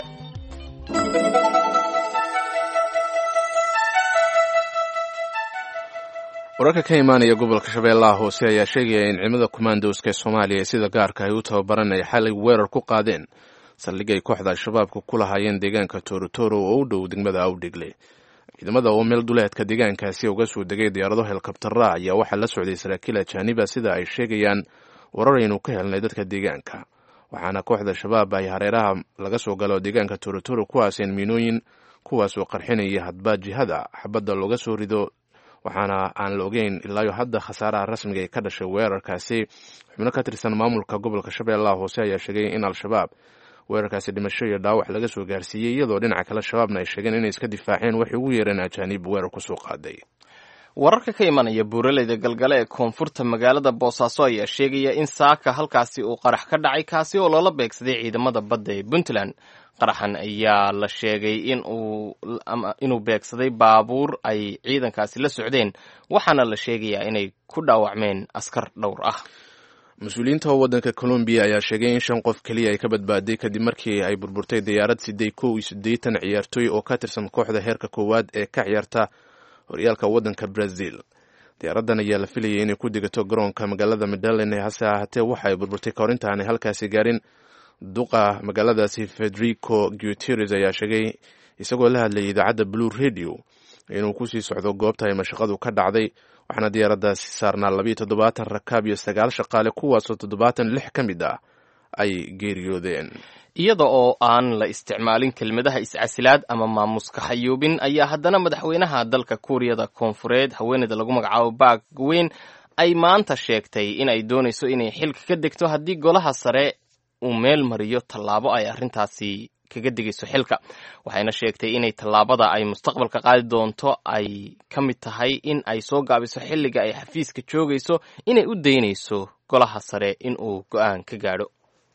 wararka ka imaanaya gobolka Shabeellaha Hoose ayaa sheegaya in ciidamada commandoska Soomaaliya sida gaarka ay u tababaran ay xalay weerar ku qaadeen saldhig ay kooxda shabaabka ku lahaayeen deegaanka Torotoro oo u dhow degmada Awdhigle. ciidamada oo meel duleedka deegaankaasi uga soo degay diyaarado helikabtara ayaa waxaa la socday saraakiil ajaaniba sida ay sheegayaan warar aynu ka helnay dadka deegaanka. waxaana kooxda shabaab ay hareeraha laga soo galo deegaanka Torotoro kuwaaseen miinooyin kuwaas oo qarxinaya hadba jihada xabadda looga soo rido waxaana aan la ogeyn ilaa hadda khasaaraha rasmiga ee ka dhashay weerarkaasi. xubno ka tirsan maamulka gobolka Shabeellaha Hoose ayaa sheegay in al-shabaab weerarkaasi dhimasho iyo dhaawac laga soo gaarsiiyey iyadoo dhinaca kale shabaabna ay sheegeen inay iska difaaceen waxay ugu yeereen ajaanib weerar ku soo qaaday. wararka ka imanaya buuraleyda galgale ee koonfurta magaalada Boosaaso ayaa sheegaya in saaka halkaasi uu qarax ka dhacay kaasi oo loola beegsaday ciidamada badda ee Puntland. qaraxan ayaa la sheegay in uu inuu beegsaday baabuur ay ciidankaasi la socdeen waxaana la sheegayaa inay ku dhaawacmeen askar dhowr ah. mas-uuliyiinta waddanka Colombia ayaa sheegay in shan qof kaliya ay ka badbaaday kadib markii ay burburtay diyaarad siddeed kow iyo siddeetan ciyaartooy oo ka tirsan kooxda heerka koowaad ee ka ciyaarta horyaalka waddanka Brazil. diyaaraddan ayaa la filayay inay ku degato garoonka magaalada Medellin hase ahaatee waxa ay burburtay ka hor intaanay halkaasi gaarin. duqa magaaladaasi Federico Gutierrez ayaa sheegay isagoo la hadlayay idaacadda Blue Radio inuu ku sii socdo goobta ay mashaqadu ka dhacday waxaana diyaaraddaasi saarnaa labiyo toddobaatan rakaab iyo sagaal shaqaale kuwaasoo toddobaatan lix ka mid ah ay geeriyoodeen. iyada oo aan la isticmaalin kelmadaha iscasilaad ama maamuska xayuubin ayaa haddana madaxweynaha dalka Kuuriyada Koonfureed haweeneyda lagu magacaabo Park Geun ay maanta sheegtay in ay doonayso inay xilka ka degto haddii golaha sare uu meel mariyo tallaabo ay arrintaasi kaga digayso xilka. waxayna sheegtay inay tallaabada ay mustaqbalka qaadi doonto ay ka mid tahay in ay soo gaabiso xilliga ay xafiiska joogayso inay u daynayso golaha sare in uu go'aan ka gaadho.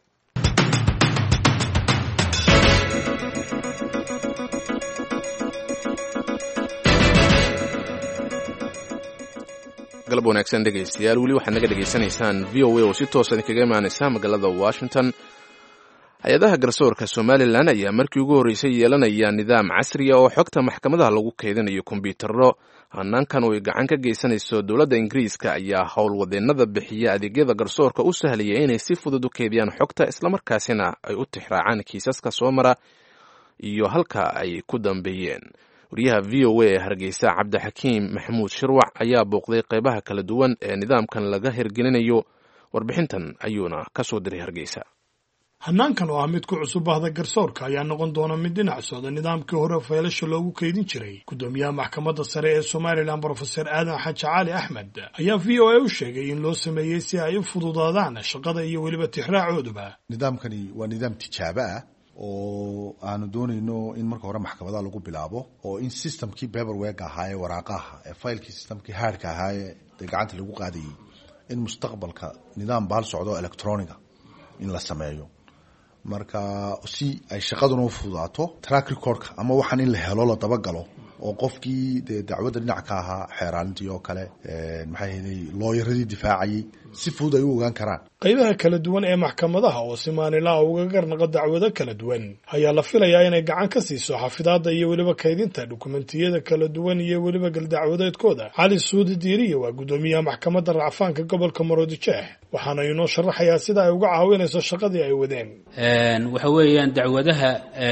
galab wanaagsan dhegaystayaal weli waxaad naga dhegaysanaysaan V O A oo si toosan kaga imaanaysa magaalada Washington. hay-adaha garsoorka Somaliland ayaa markii ugu horeysay yeelanaya nidaam casri ah oo xogta maxkamadaha lagu kaydinayo kombiyuutarro. hanaankan oo ay gacan ka geysanayso dowladda Ingiriiska ayaa howlwadeennada bixiya adeegyada garsoorka u sahlaya inay si fudud u kaydiyaan xogta islamarkaasina ay u tixraacaan kiisaska soo mara iyo halka ay ku dambeeyeen. wariyaha V O A ee Hargeysa Cabdixakiim Maxamuud Shirwac ayaa booqday qaybaha kala duwan ee nidaamkan laga hirgelinayo. warbixintan ayuuna ka soo diray Hargeysa. hanaankan oo ah mid ku cusub bahda garsoorka ayaa noqon doona mid dhinac socda nidaamkii hore faylasha loogu kaydin jiray. gudoomiyaha maxkamadda sare ee Somaliland Professor Aadan Xaaji Cali Axmed ayaa V O A u sheegay in loo sameeyey si ay u fududaadaan shaqada iyo weliba tixraacooduba. nidaamkani waa nidaam tijaabo ah oo aanu doonayno in marka hore maxkamadaha lagu bilaabo oo in systemkii paperwork ahaa ee waraaqaha ee faylkii systemkii hardka ahaa ee gacanta lagu qaadayay in mustaqbalka nidaam baal socdo electroniga in la sameeyo. marka si ay shaqaduna u fududaato track recordka ama waxaan in la helo la dabagalo oo qofkii dee dacwadda dhinac ka ahaa xeeraalintii oo kale maxay ahayd looyaradii difaacayay si fudud ay u ogaan karaan qaybaha kala duwan ee maxkamadaha oo si maalinlaha uga garnaqa dacwado kala duwan ayaa la filayaa inay gacan ka siiso xafidaadda iyo weliba kaydinta dukumentiyada kala duwan iyo weliba galdacwadeedkooda. cali suudi diiriye waa guddoomiyaha maxkamadda racfaanka gobolka maroodijeex waxaana inoo sharaxayaa sida ay uga caawinayso shaqadii ay wadeen. waxa weeyaan dacwadaha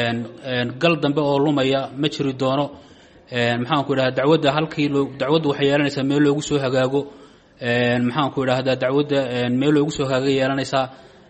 gal dambe oo lumaya ma jiri doono. maxaan ku idhahdaa dacwadda halkii dacwaddu waxay yeelanaysaa meel loogu soo hagaago. maxaan ku idhahdaa dacwadda meel loogu soo hagaaga yeelanaysaa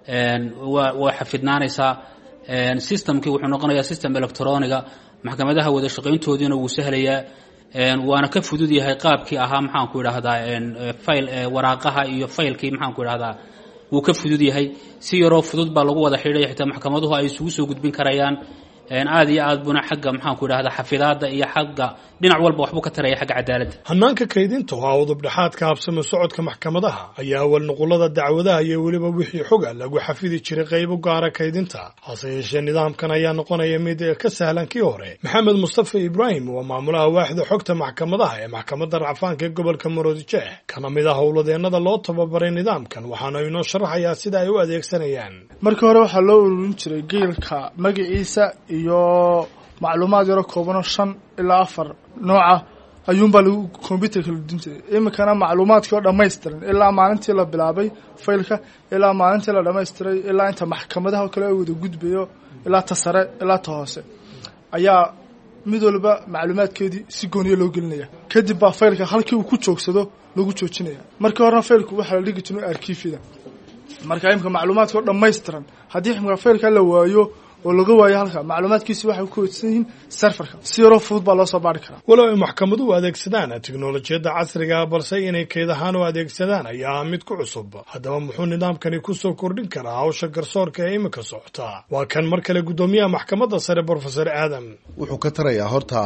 waa waa xafidnaanaysaa. systemkii wuxuu noqonayaa system electroniga. maxkamadaha wada shaqayntoodiina wuu sahlayaa. waana ka fudud yahay qaabkii ahaa maxaan ku idhahdaa file waraaqaha iyo faylkii maxaan ku idhahdaa wuu ka fudud yahay. si yaroo fudud baa lagu wada xidhay xitaa maxkamaduhu ay isugu soo gudbin karayaan. aad iyo aad buna xagga maxaan ku idhahdaa xafidaadda iyo xagga dhinac walba waxbuu ka taraya xagga cadaaladda. hannaanka kaydinta oo ah udub dhexaadka habsami socodka maxkamadaha ayaa awal nuqulada dacwadaha iyo weliba wixii xoga lagu xafidi jiray qaybo gaara kaydinta. hase yeeshee nidaamkan ayaa noqonaya mid ka sahlan kii hore. maxamed mustafa ibraahim waa maamulaha waaxda xogta maxkamadaha ee maxkamadda racfaanka ee gobolka maroodijeex kana mid ah howladeennada loo tababaray nidaamkan waxaana inoo sharaxayaa sida ay u adeegsanayaan. markii hore waxaa loo ururin jiray geelka magaciisa iyo macluumaad yaro koobano shan ilaa afar nooca ayuunbaa lagu combyuterka la dun jiray. iminkana macluumaadkii oo dhammaystiran ilaa maalintii la bilaabay faylka ilaa maalintii la dhammaystiray ilaa inta maxkamadaha oo kale ay wada gudbayo ilaa ta sare ilaa ta hoose ayaa mid walba macluumaadkeedii si gooniya loo gelinaya. kadib baa faylka halkii uu ku joogsado lagu joojinaya. markii horena faylku waxaa la dhigi jiray arkiifida. marka iminka macluumaadkii oo dhammaystiran haddii imika faylka la waayo oo laga waayo halka macluumaadkiisi waxay ku weydiisan yihiin serverka si yaroo fudud baa loo soo baari karaa. walow ay maxkamaduhu adeegsadaan tiknolojiyadda casriga balse inay keyd ahaan u adeegsadaan ayaa mid ku cusub. haddaba muxuu nidaamkani ku soo kordhin karaa hawsha garsoorka ee iminka socota? waa kan mar kale guddoomiyaha maxkamadda sare professor aadam. wuxuu ka tarayaa horta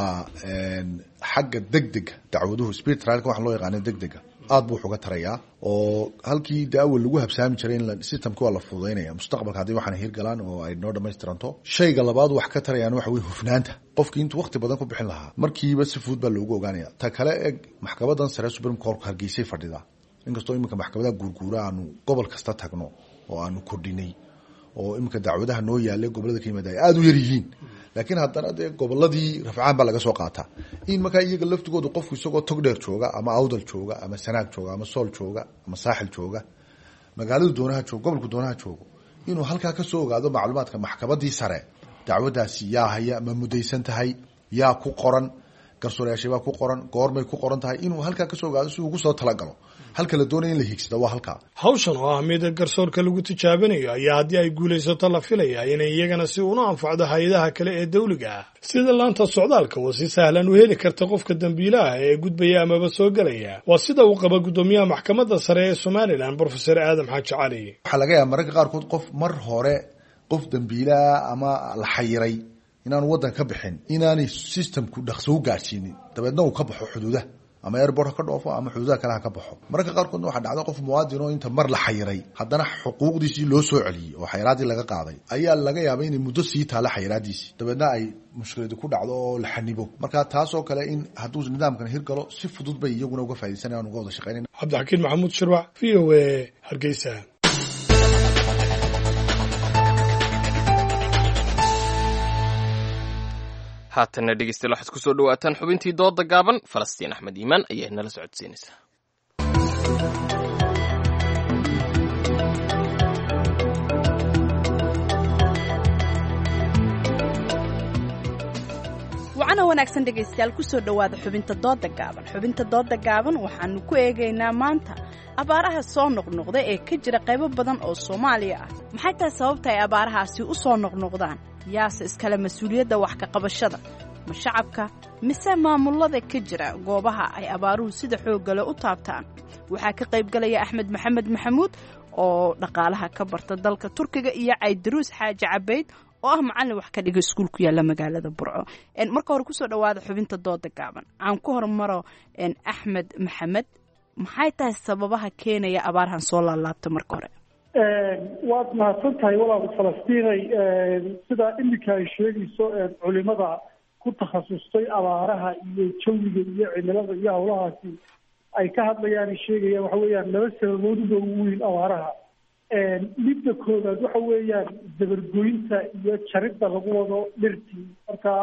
xagga degdega dacwaduhu speed trialka waxa loo yaqaana degdega aad buu uga tarayaa oo halkii de awal lagu habsaami jiray in systemkii waa la fududaynaya mustaqbalka haddii waxaana hirgalaan oo ay noo dhamaystiranto. shayga labaad wax ka tarayaan waxa weye hufnaanta. qofkii intuu waqti badan ku bixin lahaa markiiba si fudud baa loogu ogaanaya. ta kale eg maxkamadan sare supreme court hargeysay fadhida inkastoo iminka maxkamadaha guurguura aanu gobol kasta tagno oo aanu kordhinay oo iminka dacwadaha noo yaallay gobolada ka yimaada ay aada u yar yihiin laakiin haddana dee goboladii rafcaan baa laga soo qaataa in markaa iyaga laftigooda qofku isagoo tog dheer jooga ama awdal jooga ama sanaag jooga ama sool jooga ama saaxil jooga magaaladu doonaha joogo gobolku doonaha joogo inuu halkaa kasoo ogaado macluumaadka maxkamadii sare dacwadaasi yaa haya ma mudaysan tahay yaa ku qoran garsoorayaashabaa ku qoran goormay ku qoran tahay inuu halkaa kasoo ogaado si ugu soo talagalo. halka la doonaya in la hiigsada waa halkaa. hawshan oo ah mid garsoorka lagu tijaabinayo ayaa haddii ay guulaysato la filaya inay iyagana si una anfacdo hay-adaha kale ee dawliga ah sida laanta socdaalka oo si sahlan u heli karta qofka dambiilaha ee gudbaya amaba soo gelaya. waa sida uu qaba guddoomiyaha maxkamadda sare ee somalilan professor aadam xaaji cali. waxaa laga yaaba mararka qaarkood qof mar hore qof dambiilaha ama la xayiray inaanu waddan ka bixin inaanay systemku dhaqso u gaadhsiinin dabeedna uu ka baxo xuduudaha ama airport ha ka dhoofo ama xuduudaha kale ha ka baxo. mararka qaarkoodna waxaa dhacda qof muwaadin oo inta mar la xayiray haddana xuquuqdiisii loo soo celiyey oo xayiraadii laga qaaday ayaa laga yaabay inay muddo sii taala xayiraadiisii dabeedna ay mushkiladi ku dhacdo oo la xanibo. marka taasoo kale in hadduu nidaamkan hirgalo si fudud bay iyaguna uga faa'iidaysanayaan uga wada shaqeynayaan. cabdixakiin maxamuud shirwac v o a hargeysa. haatanna dhegeystayaal waxaad ku soo dhawaataan xubintii dooda gaaban. falastiin axmed iimaan ayaa nala socodsiinaysaa. wacana wanaagsan dhegaystayaal kusoo dhowaada xubinta dooda gaaban. xubinta dooda gaaban waxaanu ku eegaynaa maanta abaaraha soo noqnoqda ee ka jira qaybo badan oo soomaaliya ah. maxay tahay sababta ay abaarahaasi u soo noqnoqdaan? yaase iskale mas-uuliyadda wax ka qabashada ma shacabka mise maamulada ka jira goobaha ay abaaruhu sida xooggale u taabtaan? waxaa ka qayb galaya axmed maxamed maxamuud oo dhaqaalaha ka barta dalka turkiga iyo caydaruus xaaji cabayd oo ah macallin wax ka dhiga iskuul ku yaalla magaalada burco. marka hore kusoo dhowaada xubinta dooda gaaban. aan ku hormaro axmed maxamed, maxay tahay sababaha keenaya abaarahan soo laalaabta? marka hore waad mahadsan tahay walaal falastiinay. sidaa iminka ay sheegayso culimada ku takhasustay abaaraha iyo jawiga iyo cimilada iyo hawlahaasi ay ka hadlayaan sheegayaan waxa weeyaan laba sababood ugu weyn abaaraha. midda koowaad waxa weeyaan dabargoynta iyo jaridda lagu wado dhirtii. marka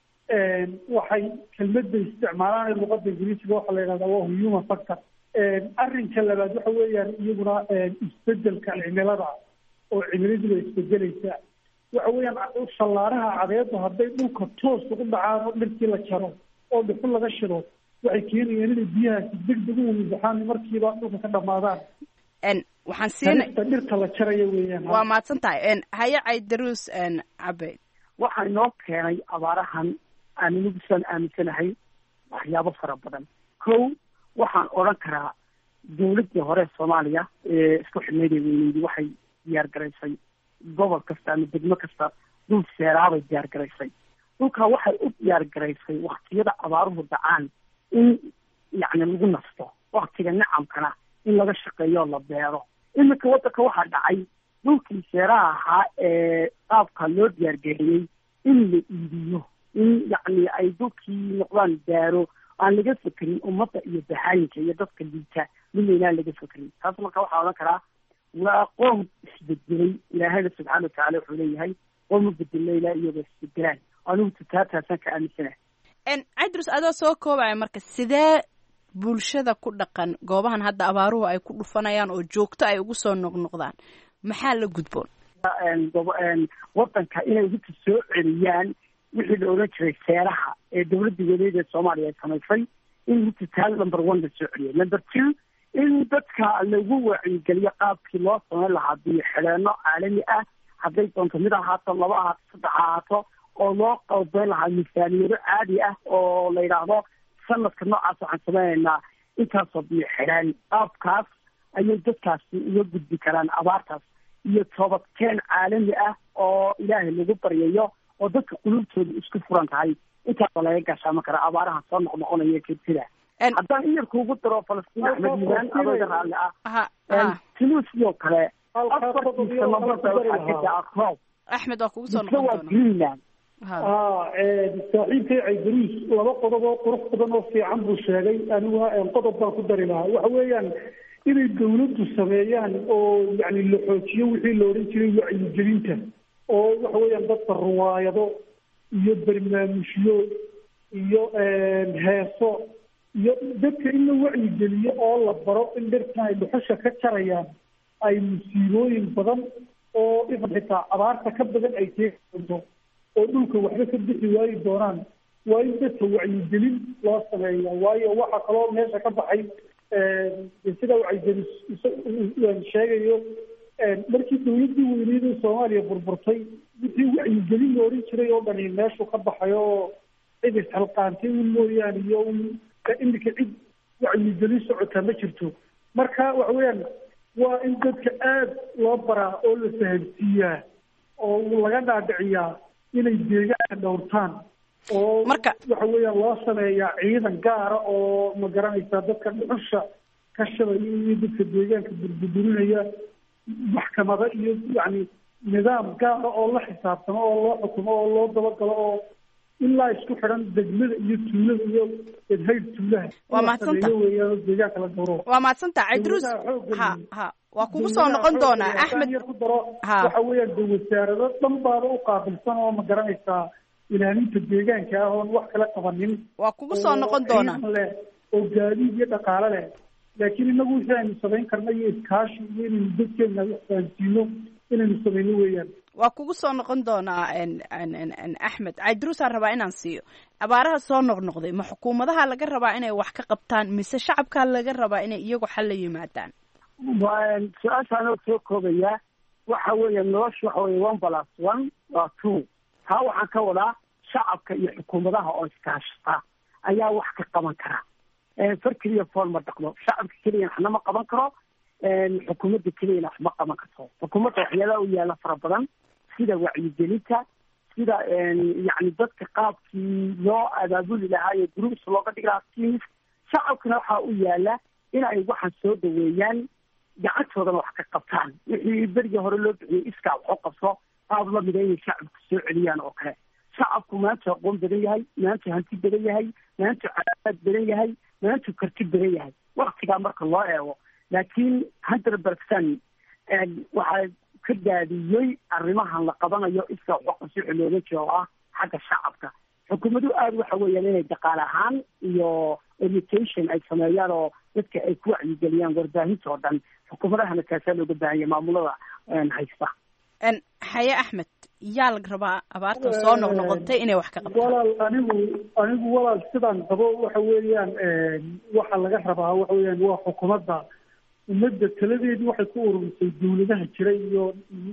waxay kelmadda isticmaalaan luqadda ingiriisiga waxa la yidhahdaa waa human factor. arrinka labaad waxa weeyaan iyaguna isbedelka cimilada oo cimiladiiba isbedelaysa. waxa weeyaan shallaaraha cadeedu hadday dhulka toos ugu dhacaan oo dhirtii la jaro oo dhuxul laga shido waxay keenayaan inay biyahaasi degdeg u wadaxaan markiiba dhulka ka dhamaadaan. waxaan siinay dhirta la jaraya weeyaan. waa mahadsan tahay. haye Caydaruus Cabeed, waxaa inoo keenay abaarahan aan inagusan aaminsanahay waxyaabo fara badan. kow waxaan odhan karaa dawladdii hore Soomaaliya ee isku xidhnaydee weyneydii waxay diyaar garaysay gobol kasta ama degmo kasta dhul seeraabay diyaar garaysay. dhulkaa waxay u diyaar garaysay waktiyada abaaruhu dhacaan in yacni lagu nasto, waktiga nacamkana in laga shaqeeyo la beero. iminka waddanka waxaa dhacay dhulkii seeraha ahaa ee qaabka loo diyaargeliyey in la iibiyo, in yacni ay dhulkii noqdaan daaro aan laga fekerin ummadda iyo baxaayinka iyo dadka liita midna aan laga fekerin. taas marka waxaa odhan karaa waa qoom isbedelay. ilaahayna subxaana watacaala wuxuu leeyahay qoom u bedelay ilaa iyagoo isbedelaan. anigu tutaataasaan ka aaminsanahay. Caydaruus, adoo soo koobaya marka sidee bulshada ku dhaqan goobahan hadda abaaruhu ay ku dhufanayaan oo joogto ay ugu soo noqnoqdaan maxaa la gudboon? waddanka inay dadka soo celiyaan wixii la odhan jiray seeraha ee dawladda weleed ee Soomaaliya ay samaysay, in hitaal number one la soo celiyo. number two in dadka lagu wacyigeliyo qaabkii loo samayn lahaa biyo xidheenno caalami ah, hadday doonto mid ahaato laba ahaato saddex ahaato, oo loo qalbeyn lahaa miisaaniyado caadi ah oo la yidhaahdo sanadka noocaas waxaan samaynaynaa intaasoo biyo xidhaan. qaabkaas ayay dadkaasi uga gudbi karaan abaartaas, iyo toobadkeen caalami ah oo ilaahay lagu baryayo oo dadka qulubtooda isku furan tahay. intaasoo laga gaashaamo kara abaaraha soo noqnoqonaya kadida. haddaan in yar kuugu daro Falastiin Axmed Yimaan adooga raalli ah Tunus sidoo kale afartii sanabada waxaa ka daca roob. Axmed waa kugu soo noqon doona. Greenland saaxiibkay Caydaruus laba qodob oo qurux badan oo fiican buu sheegay. anigu qodob baan ku dari lahaa waxa weeyaan inay dawladdu sameeyaan oo yacni la xoojiyo wixii la odhan jiray wacyigelinta oo waxa weeyaan dadka ruwaayado iyo barnaamijyo iyo heeso iyo dadka in la wacyigeliyo oo la baro in dhirtan ay dhuxusha ka jarayaan ay musiibooyin badan oo ifan xitaa abaarta ka badan ay keeni doonto oo dhulka waxba ka bixi waayi doonaan. waa in dadka wacyigelin loo sameeya, waayo waxaa kaloo meesha ka baxay sida wacyigelin sheegayo markii dawladdii weyneyd ee Soomaaliya burburtay wixii wacyigelin la odhan jiray oo dhani meeshu ka baxay oo cid isxilqaantay un mooyaane iyo iminka cid wacyigelin socota ma jirto. marka waxa weeyaan waa in dadka aad loo baraa oo la fahamsiiyaa oo laga dhaadhiciyaa inay deegaanka dhowrtaan oo marka waxa weeyaan loo sameeyaa ciidan gaara oo ma garanaysaa dadka dhuxusha ka shabaya iyo dadka deegaanka burburinaya maxkamada iyo yacni nidaam gaara oo la xisaabtamo oo loo xukumo oo loo dabagalo oo ilaa isku xidhan degmada iyo tuulada iyo hayr tuulaha. waa mahadsantahay weeyaan deegaanka la dhowro. waa mahadsantahay Caydaruus. ha ha waa kugu soo noqon doonaa Axmed. ku daro waxa weeyaan dee wasaarado dhan baaba u qaabilsan oo ma garanaysaa ilaalinta deegaanka ah oon wax kala qabanin. waa kugu soo noqon doonaa oo gaadiid iyo dhaqaale leh. laakiin inagu wixii aynu samayn karna iyo iskaashi iyo inaynu dadkeena wax fahansiino inaynu samayno weeyaan. waa kugu soo noqon doonaa Axmed. Caydaruus aan rabaa inaan siiyo abaaraha soo noqnoqday ma xukuumadaha laga rabaa inay wax ka qabtaan mise shacabka laga rabaa inay iyagu xal la yimaadaan? su-aashaan soo koobaya waxa weeye nolosha waxa weye one plus one waa two. taa waxaan ka wadaa shacabka iyo xukuumadaha oo iskaashata ayaa wax ka qaban kara. far keliya fool ma dhaqdo. shacabka keliya waxna ma qaban karo, xukuumadda keliyana wax ma qaban karto. xukuumadda waxyaalaha u yaala fara badan sida wacyigelinta, sida yacni dadka qaabkii loo abaabuli lahaa iyo groups looga dhigi lahaa teams. shacabkana waxaa u yaala in ay waxaan soo dhaweeyaan, gacantoodana wax ka qabtaan. wixii berigii hore loo bixiyey iskaa wax u qabso qaab lamida inay shacabka soo celiyaan oo kale. shacabku maanta aqoon badan yahay, maanta hanti badan yahay, maanta cadaad badan yahay, maanta karti badan yahay waktigaa marka loo eego. laakiin hundred percent waxaa ka daadiyey arrimahan la qabanayo iska xuquuqsi looga jiro ah xagga shacabka. xukuumadu aada waxa weeyaan inay dhaqaale ahaan iyo education ay sameeyaan oo dadka ay ku wacyigeliyaan warbaahinta oo dhan. xukuumadahana kaasaa looga baahanya maamulada haysta. Haye Axmed, yaa laga rabaa abaarta soo noqnoqotay inay wax ka qabtaan? walaal anigu anigu walaal sidaan qabo waxa weeyaan waxa laga rabaa waxa weeyaan waa xukuumadda ummadda taladeedii waxay ku ururisay dawladaha jira iyo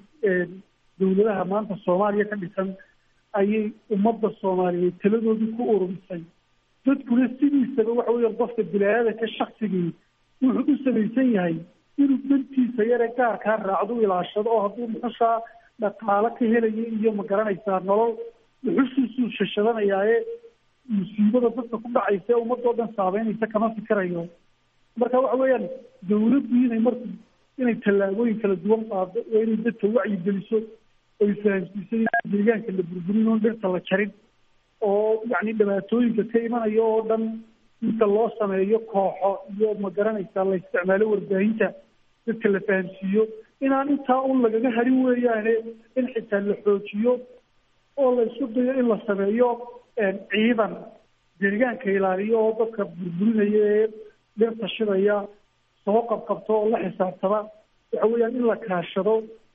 dawladaha maanta Soomaaliya ka dhisan ayay ummadda Soomaaliyeed taladoodii ku ururisay. dadkuna sidiisaba waxa weeyaan qofka bilaayada ka shakhsigii wuxuu u samaysan yahay inuu dantiisa yare gaarkaa raacdo ilaashado oo hadduu muxushaa dhaqaalo ka helayo iyo ma garanaysaa nolol muxushiisuu shashadanayaaye musiibada dadka ku dhacaysa ee ummadoo dhan saabeynaysa kama fikirayo. marka waxa weeyaan dawladdu inay marka inay tallaabooyin kala duwan qaado waa inay dadka wacyi geliso oy fahamsiiso in deegaanka la burburin oon dhirta la jarin oo yacni dhibaatooyinka ka imanayo oo dhan inta loo sameeyo kooxo iyo ma garanaysaa la isticmaalo warbaahinta dadka la fahamsiiyo inaan intaa un lagaga harin weeyaane in xitaa la xoojiyo oo la isku dayo in la sameeyo ciidan deegaanka ilaaliyo oo dadka burburinaya ee dhirta shidaya soo qabqabto oo la xisaabtama. waxa weeyaan in la kaashado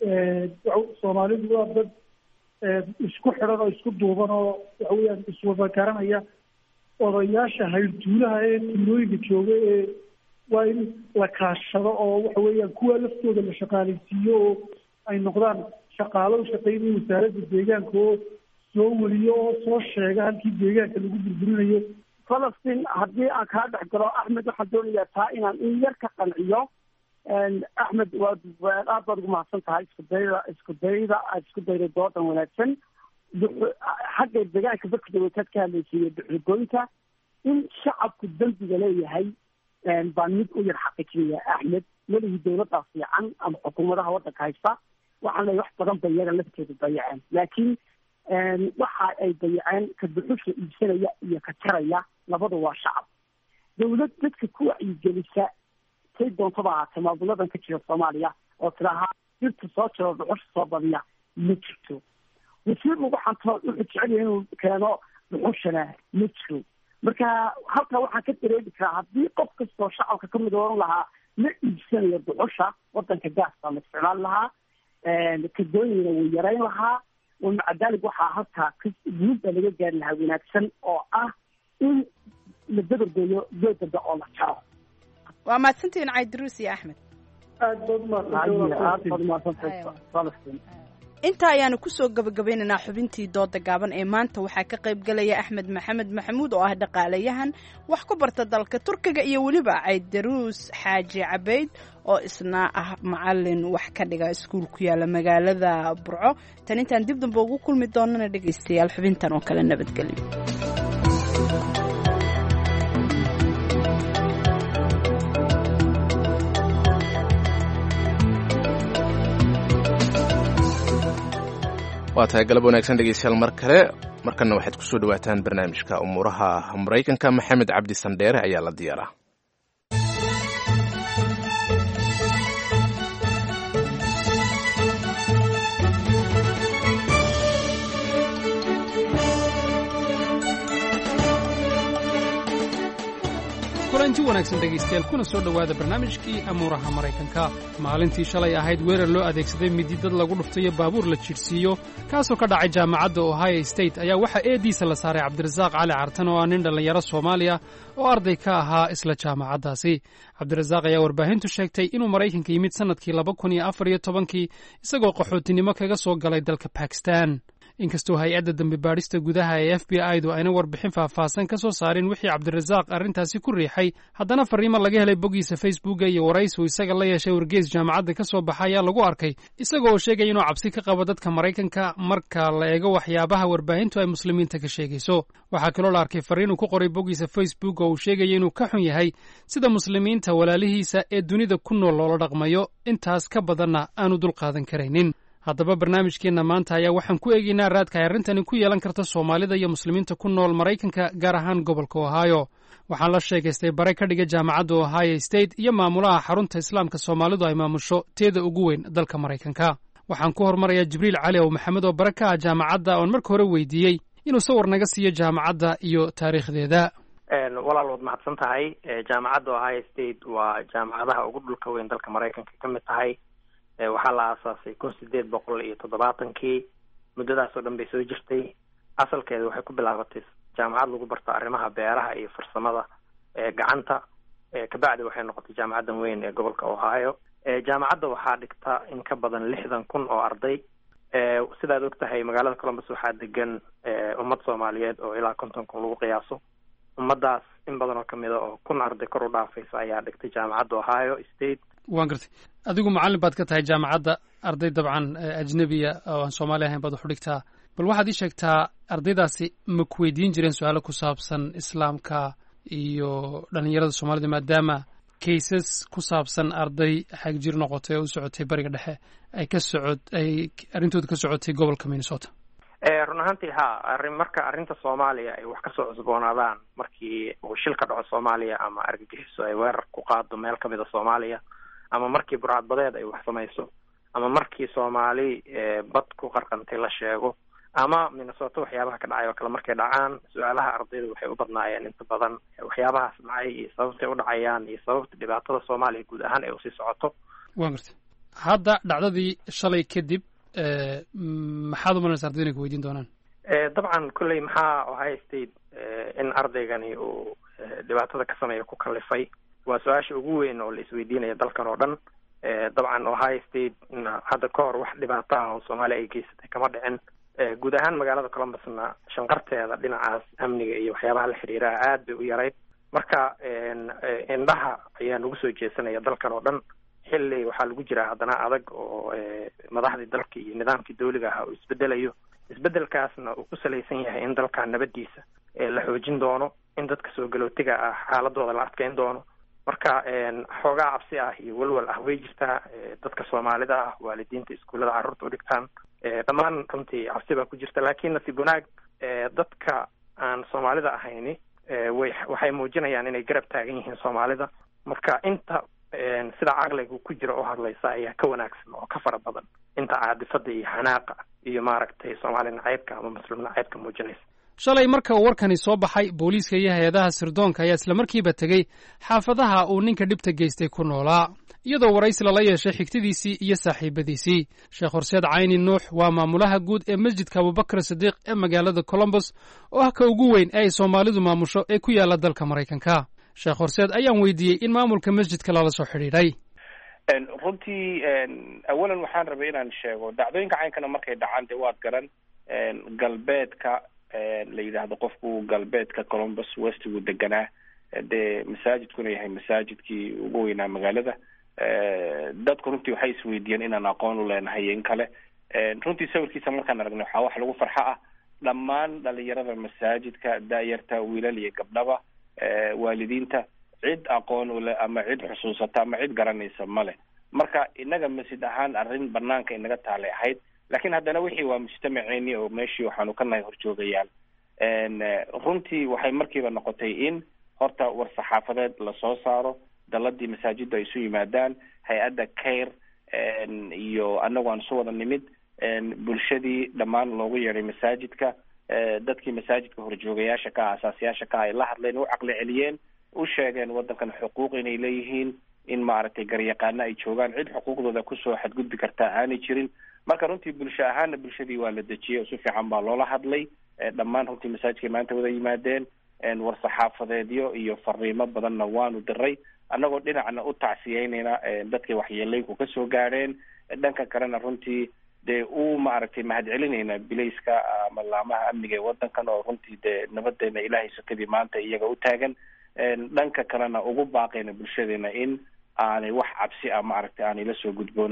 Soomaalidu waa dad isku xidhan oo isku duuban oo waxa weeyaan iswada garanaya. odayaasha hayrtuulaha ee tuulooyinka jooga ee waa in la kaashado oo waxa weeyaan kuwa laftooda la shaqaalaysiiyo oo ay noqdaan shaqaalo u shaqeynaya wasaaradda deegaanka oo soo weliyo oo soo sheega halkii deegaanka lagu burburinayo. falastiin haddii aan kaa dhex galo Axmed, waxaan doonayaa taa inaan in yar ka qanciyo. Axmed waa aad baad ugu mahadsan tahay isku dayda isku dayda aad isku dayda doodan wanaagsan. xagga deegaanka dadka dawlad ka hadlaysiiyo duxgoynta in shacabku dambiga leeyahay baan mid u yar xaqiijinaya Axmed. welihii dawladdaas fiican ama xukuumadaha waddanka haysta waxaan leeyahay wax badan bay iyaga lafteedu dayaceen, laakiin waxa ay dayaceen ka duxusha iibsanaya iyo ka jaraya labada waa shacab. dawlad dadka ku wacyigelisa say doontaba ahaatee maamuladan ka jira Soomaaliya oo tidaaha dirta soo jiro duxusha soo badiya ma jirto. wasiir lagu xanto wuxuu jecel yahay inuu keeno duxushana ma jiro. marka halkaa waxaan ka dareemi karaa haddii qof kastoo shacabka ka mid oran lahaa ma iibsanayo duxusha waddanka gaasbaa la isticmaali lahaa, kadooyina wuu yarayn lahaa. maca daalig waxaa halkaa guulba laga gaari lahaa wanaagsan oo ah in la dabargeeyo doodada oo la jaro. waa mahadsantihiin Cabdiruus iyo Axmed. aad baad mahadsantahay. inta ayaanu kusoo gabagabeynaynaa xubintii dooda gaaban ee maanta. waxaa ka qayb galaya Axmed Maxamed Maxamuud oo ah dhaqaalayahan wax ku barta dalka Turkiga iyo weliba Cabdiruus Xaaji Cabeyd oo isna ah macallin wax ka dhiga iskuul ku yaala magaalada Burco. tan intaan dib dambe ugu kulmi doonana dhageystayaal xubintan oo kale nabadgelyo. waa tahay galab wanaagsan dhegeystayaal mar kale. markana waxaad ku soo dhawaataan barnaamijka umuuraha Maraykanka. Maxamed Cabdi Sandheere ayaa la diyaaraa. kulanti wanaagsan dhegaystayaal kuna soo dhowaada barnaamijkii amuuraha Maraykanka. maalintii shalay ahayd weerar loo adeegsaday midi dad lagu dhuftayo baabuur la jidhsiiyo kaasoo ka dhacay jaamacadda Ohio State ayaa waxaa eediisa la saaray Cabdirasaaq Cali Cartan oo ah nin dhallinyaro Soomaaliya oo arday ka ahaa isla jaamacaddaasi. Cabdirasaaq ayaa warbaahintu sheegtay inuu Maraykanka yimid sannadkii laba kun iyo afar iyo tobankii isagoo qaxootinimo kaga soo galay dalka Pakistan. inkastoo hay-adda dambi baadhista gudaha ee F B I-du ayna warbixin faahfaahsan ka soo saarin wixii Cabdirasaaq arrintaasi ku riixay, haddana fariimo laga helay boggiisa Facebooka iyo waraysigu isaga la yeeshay wargeys jaamacadda ka soo baxa ayaa lagu arkay isagoo sheegaya inuu cabsi ka qabo dadka Maraykanka marka la eego waxyaabaha warbaahintu ay muslimiinta ka sheegayso. waxaa kaloo la arkay fariin uu ku qoray boggiisa Facebook oo uu sheegaya inuu ka xun yahay sida muslimiinta walaalihiisa ee dunida ku nool loola dhaqmayo, intaas ka badanna aanu dulqaadan karaynin. haddaba barnaamijkeenna maanta ayaa waxaan ku eegaynaa raadka ay arrintani ku yeelan karta soomaalida iyo muslimiinta ku nool maraykanka gaar ahaan gobolka ohio waxaan la sheekaystay bare ka dhiga jaamacadda ohio state iyo maamulaha xarunta islaamka soomaalidu ay maamusho teeda ugu weyn dalka maraykanka waxaan ku hormarayaa jibriil cali ow maxamed oo bare ka ah jaamacadda oon marka hore weydiiyey inuu sawir naga siiyo jaamacadda iyo taariikhdeeda walaal waad mahadsan tahay jaamacadda ohio state waa jaamacadaha ugu dhulka weyn dalka maraykanka ka mid tahay waxaa la aasaasay kun sideed boqol iyo toddobaatankii muddadaas oo dhan bay soo jirtay asalkeeda waxay ku bilaabatay jaamacad lagu barto arrimaha beeraha iyo farsamada gacanta kabacdi waxay noqotay jaamacaddan weyn ee gobolka ohio jaamacadda waxaa dhigta in ka badan lixdan kun oo arday sidaad og tahay magaalada columbus waxaa degan ummad soomaaliyeed oo ilaa konton kun lagu qiyaaso ummadaas in badan oo kamid a oo kun arday kor u dhaafaysa ayaa dhigtay jaamacadda ohio state waan gartay adigu macallin baad ka tahay jaamacadda arday dabcan ajnebiya oo aan soomaali ahayn baad wax u dhigtaa bal waxaad ii sheegtaa ardaydaasi ma ku weydiin jireen su-aalo ku saabsan islaamka iyo dhalinyarada soomaalida maadaama cases ku saabsan arday xagjir noqotay oo u socotay bariga dhexe ay ka socod ay arrintooda ka socotay gobolka minnesota run ahaantii ha arrin marka arrinta soomaaliya ay wax kasoo cusboonaadaan markii uu shil ka dhaco soomaaliya ama argagixiso ay weerar ku qaado meel kamid a soomaaliya ama markii burcadbadeed ay wax samayso ama markii soomaali bad ku qarqantay la sheego ama minnesota waxyaabaha ka dhacay oo kale markay dhacaan su-aalaha ardayda waxay u badnaayeen inta badan waxyaabahaas dhacay iyo sababtay u dhacayaan iyo sababta dhibaatada soomaaliya guud ahaan ay usii socoto waa gartay hadda dhacdadii shalay kadib maxaad umalanaysa ardayda inay ku weydiin doonaan dabcan kolley maxaa ohio state in ardaygani uu dhibaatada ka sameeya ku kalifay waa su-aasha ugu weyn oo la isweydiinaya dalkan oo dhan dabcan ohio state hadda ka hor wax dhibaato ah oo soomaaliya ay geysatay kama dhicin guud ahaan magaalada columbusna shanqarteeda dhinacaas amniga iyo waxyaabaha la xiriiraha aad bay u yarayd marka indhaha ayaa nagu soo jeesanaya dalkan oo dhan xilli waxaa lagu jiraa haddana adag oo madaxdii dalka iyo nidaamkii dawliga ahaa uu isbedelayo isbedelkaasna uu ku salaysan yahay in dalka nabadiisa la xoojin doono in dadka soo galootiga ah xaaladooda la adkeyn doono marka xoogaa cabsi ah iyo walwal ah way jirtaa dadka soomaalida ah waalidiinta iskuullada carruurta u dhigtaan dhammaan runtii cabsi baa ku jirta laakiin nasiib wanaag dadka aan soomaalida ahayni way waxay muujinayaan inay garab taagan yihiin soomaalida marka inta sida caqliga ku jira oo hadlaysa ayaa ka wanaagsan oo ka fara badan inta caadifada iyo xanaaqa iyo maaragtay soomaali nacaybka ama muslim nacaybka muujinaysa shalay marka uu warkani soo baxay booliiska iyo hay-adaha sirdoonka ayaa islamarkiiba tegey xaafadaha uu ninka dhibta geystay ku noolaa iyadoo waraysi lala yeeshay xigtadiisii iyo saaxiibadiisii sheekh horseed cayni nuux waa maamulaha guud ee masjidka abubakar sidiiq ee magaalada columbus oo ah ka ugu weyn ee ay soomaalidu maamusho ee ku yaala dalka maraykanka sheekh horseed ayaan weydiiyey in maamulka masjidka lala soo xidhiidhay runtii awalan waxaan rabay inaan sheego dhacdooyinka caynkana markay dhacaan dee waad garan galbeedka la yidhaahdo qofku galbeedka columbus westigu deganaa dee masaajidkuna yahay masaajidkii ugu weynaa magaalada dadku runtii waxay isweydiiyeen inaan aqoon u leenahay in kale runtii sawirkiisa markaan aragnay waxaa wax lagu farxo ah dhammaan dhalinyarada masaajidka daayarta wiilal iyo gabdhaba waalidiinta cid aqoon ule ama cid xusuusata ama cid garanaysa male marka inaga masjid ahaan arrin banaanka inaga taalay ahayd laakiin haddana wixii waa mujtamaceeni oo meeshii waxaanu ka nahay horjoogayaal runtii waxay markiiba noqotay in horta war saxaafadeed lasoo saaro daladii masaajidda ay isu yimaadaan hay-adda care iyo anagu aan isu wada nimid bulshadii dhammaan loogu yeedhay masaajidka dadkii masaajidka horjoogayaasha ka ah asaasiyaasha ka ah ay la hadleen u caqli celiyeen u sheegeen waddankan xuquuq inay leeyihiin in maaragtay garyaqaano ay joogaan cid xuquuqdooda kusoo xadgudbi kartaa aanay jirin marka runtii bulsho ahaana bulshadii waa la dejiyey si fiican baa loola hadlay dhammaan runtii masaajidkay maanta wada yimaadeen war saxaafadeedyo iyo fariimo badanna waanu diray annagoo dhinacna u tacsiyeynayna dadkii waxyeelayku ka soo gaadheen dhanka kalena runtii dee u maaragtay mahadcelinayna bilayska ama laamaha amniga ee waddankan oo runtii dee nabadeena ilaahay sokadii maanta iyaga u taagan dhanka kalena ugu baaqayna bulshadeena in aanay wax cabsi ah maaragtay aanay la soo gudboonaan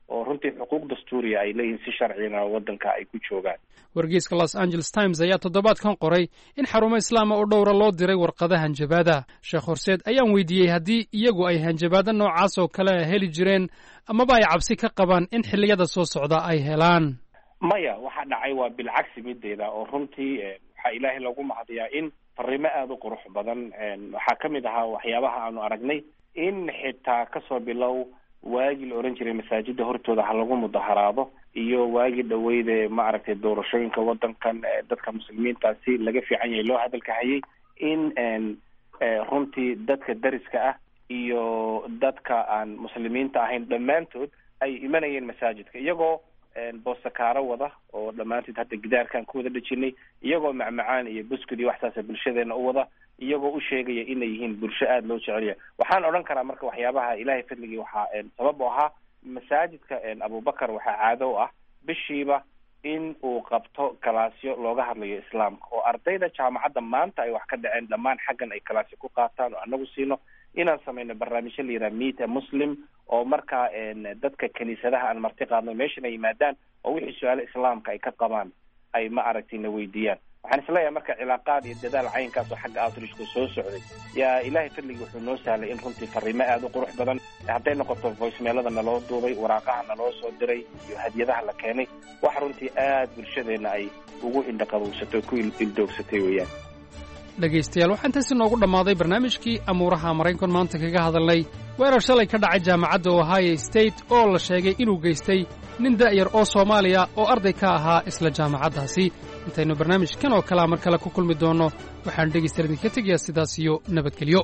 oo runtii xuquuq dastuuriya ay leeyihiin si sharcina waddanka ay ku joogaan. wargeyska Los Angeles Times ayaa toddobaadkan qoray in xarumo islaama oo dhowra loo diray warqadaha hanjabaada. Sheekh Horseed ayaan weydiiyey haddii iyagu ay hanjabaada noocaas oo kale heli jireen amaba ay cabsi ka qabaan in xilliyada soo socda ay helaan. maya waxa dhacay waa bilcagsi mideeda oo runtii waxaa ilaahay loogu mahadiyaa in fariimo aada u qurux badan waxaa ka mid ahaa waxyaabaha aanu aragnay in xitaa kasoo bilow waagii la oran jiray masaajida hortooda ha lagu mudaharaado iyo waagii dhaweyde ma aragtay doorashooyinka wadankan dadka muslimiintaasi laga fiican yahay loo hadalka hayay in runtii dadka dariska ah iyo dadka aan muslimiinta ahayn dhammaantood ay imanayeen masaajidka iyagoo boosakaaro wada oo dhammaanteed hadda gidaarkan ku wada dhejinay iyagoo macmacaan iyo buskud iyo waxsaasa bulshadeena u wada iyagoo u sheegaya inay yihiin bulsho aada loo jecelya. waxaan odhan karaa marka waxyaabaha ilaahay fadligii waxaa sabab u ahaa masaajidka abubakar waxaa caado u ah bishiiba in uu qabto kalaasyo looga hadlayo islaamka oo ardayda jaamacadda maanta ay wax ka dhaceen dhammaan xaggan ay kalaasyo ku qaataan oo anagu siino inaan samayno barnaamijyo la yidhaha meet a muslim oo markaa dadka kiniisadaha aan marti qaadno meeshan ay yimaadaan oo wixii su-aalo islaamka ay ka qabaan ay ma aragtay na weydiiyaan. waxaan isleeyahay marka cilaaqaad iyo dadaal caynkaas oo xagga outreachku soo socday yaa ilaahay fadligii wuxuu noo sahlay in runtii fariimo aada u qurux badan hadday noqoto voicemailada naloo duubay waraaqaha naloo soo diray iyo hadiyadaha la keenay wax runtii aada bulshadeena ay ugu indhaqabowsatay oo ku ildoogsatay weeyaan. dhegaystayaal waxaa intaasi noogu dhammaaday barnaamijkii amuuraha maraykan maanta kaga hadalnay weerar shalay ka dhacay jaamacadda ohio state oo la sheegay inuu geystay nin da'yar oo soomaaliya oo arday ka ahaa isla jaamacaddaasi. intaynu barnaamijkan oo kalea mar kale ku kulmi doonno waxaan dhegaystayaal idinka tegayaa sidaas iyo nabadgelyo.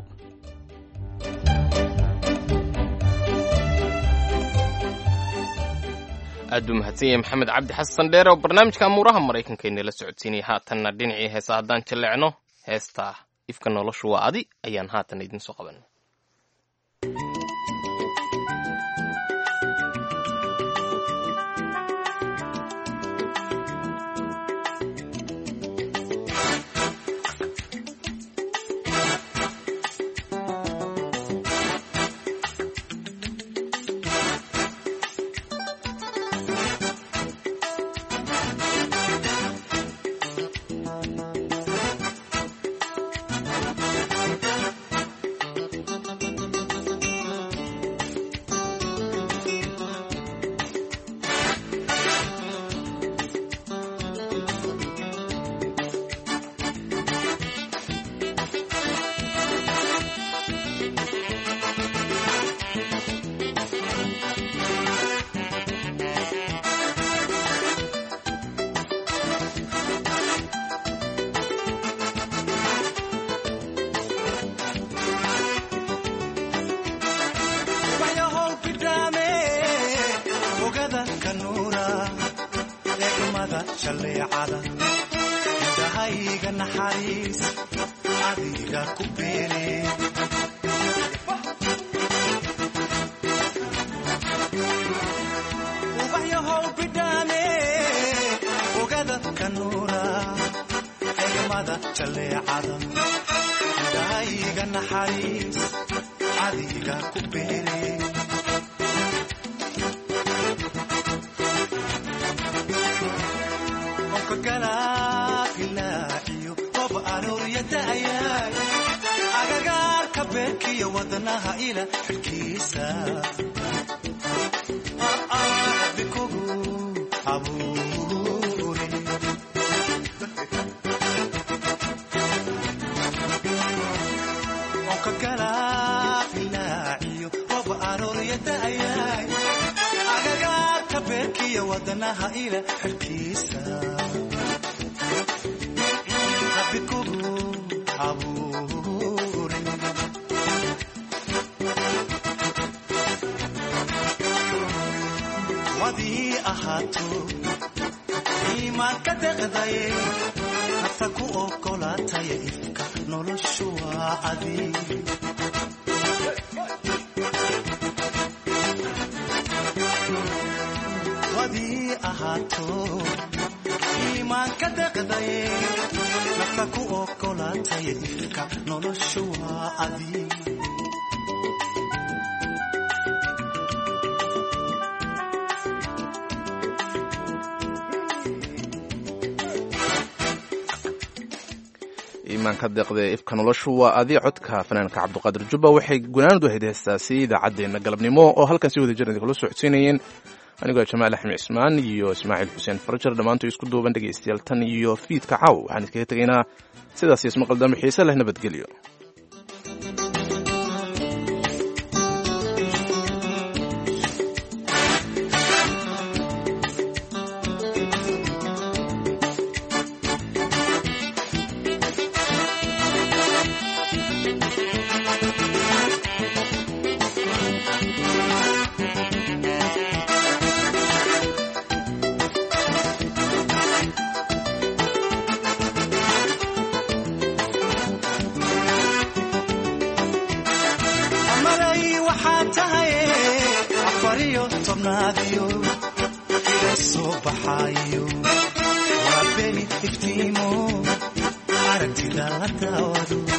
aad buu mahadsan yahay maxamed cabdi xasan dheere oo barnaamijka amuuraha maraykanka inala socodsiinaya. haatanna dhinacii heesa haddaan jalleecno heesta ifka noloshu waa adi ayaan haatan idin soo qaban. indhahayga naxariis adiga ku beere ubaxyahow bidhaane ogada kanuura xigmada jaleecada indhahayga naxariis adiga ku beere agagaarka beerkiyo wadnaha ila xilkiisa rabbi kugu abuure onka galaailaaciyo rob arooryadaayay agagaarka beerkiyo wadnaha ila xilkiisa rabbi kugu abuure wadii ahaato iimaanka deqdaye nafta ku ogolaataya ifka noloshu waa adi wadii ahaato iimaanka deqdaye nafta ku ogolaataya ifka noloshu waa adi iimaanka deeqda ifka noloshu waa adi codka fanaanka cabdiqaadir jubba waxay gunaanadu ahayd heestaasi idaacaddeenna galabnimo oo halkan si wada jir idinkula socodsiinayeen anigoo jamaal axmed cismaan iyo ismaaciil xuseen farajar dhammaantood isku duuban dhegaystayaal tan iyo fiidka caaw waxaan iskaga tegaynaa sidaas ismaqal dambe xiise leh nabadgelyo waa beni iftiimo aragtida la daawado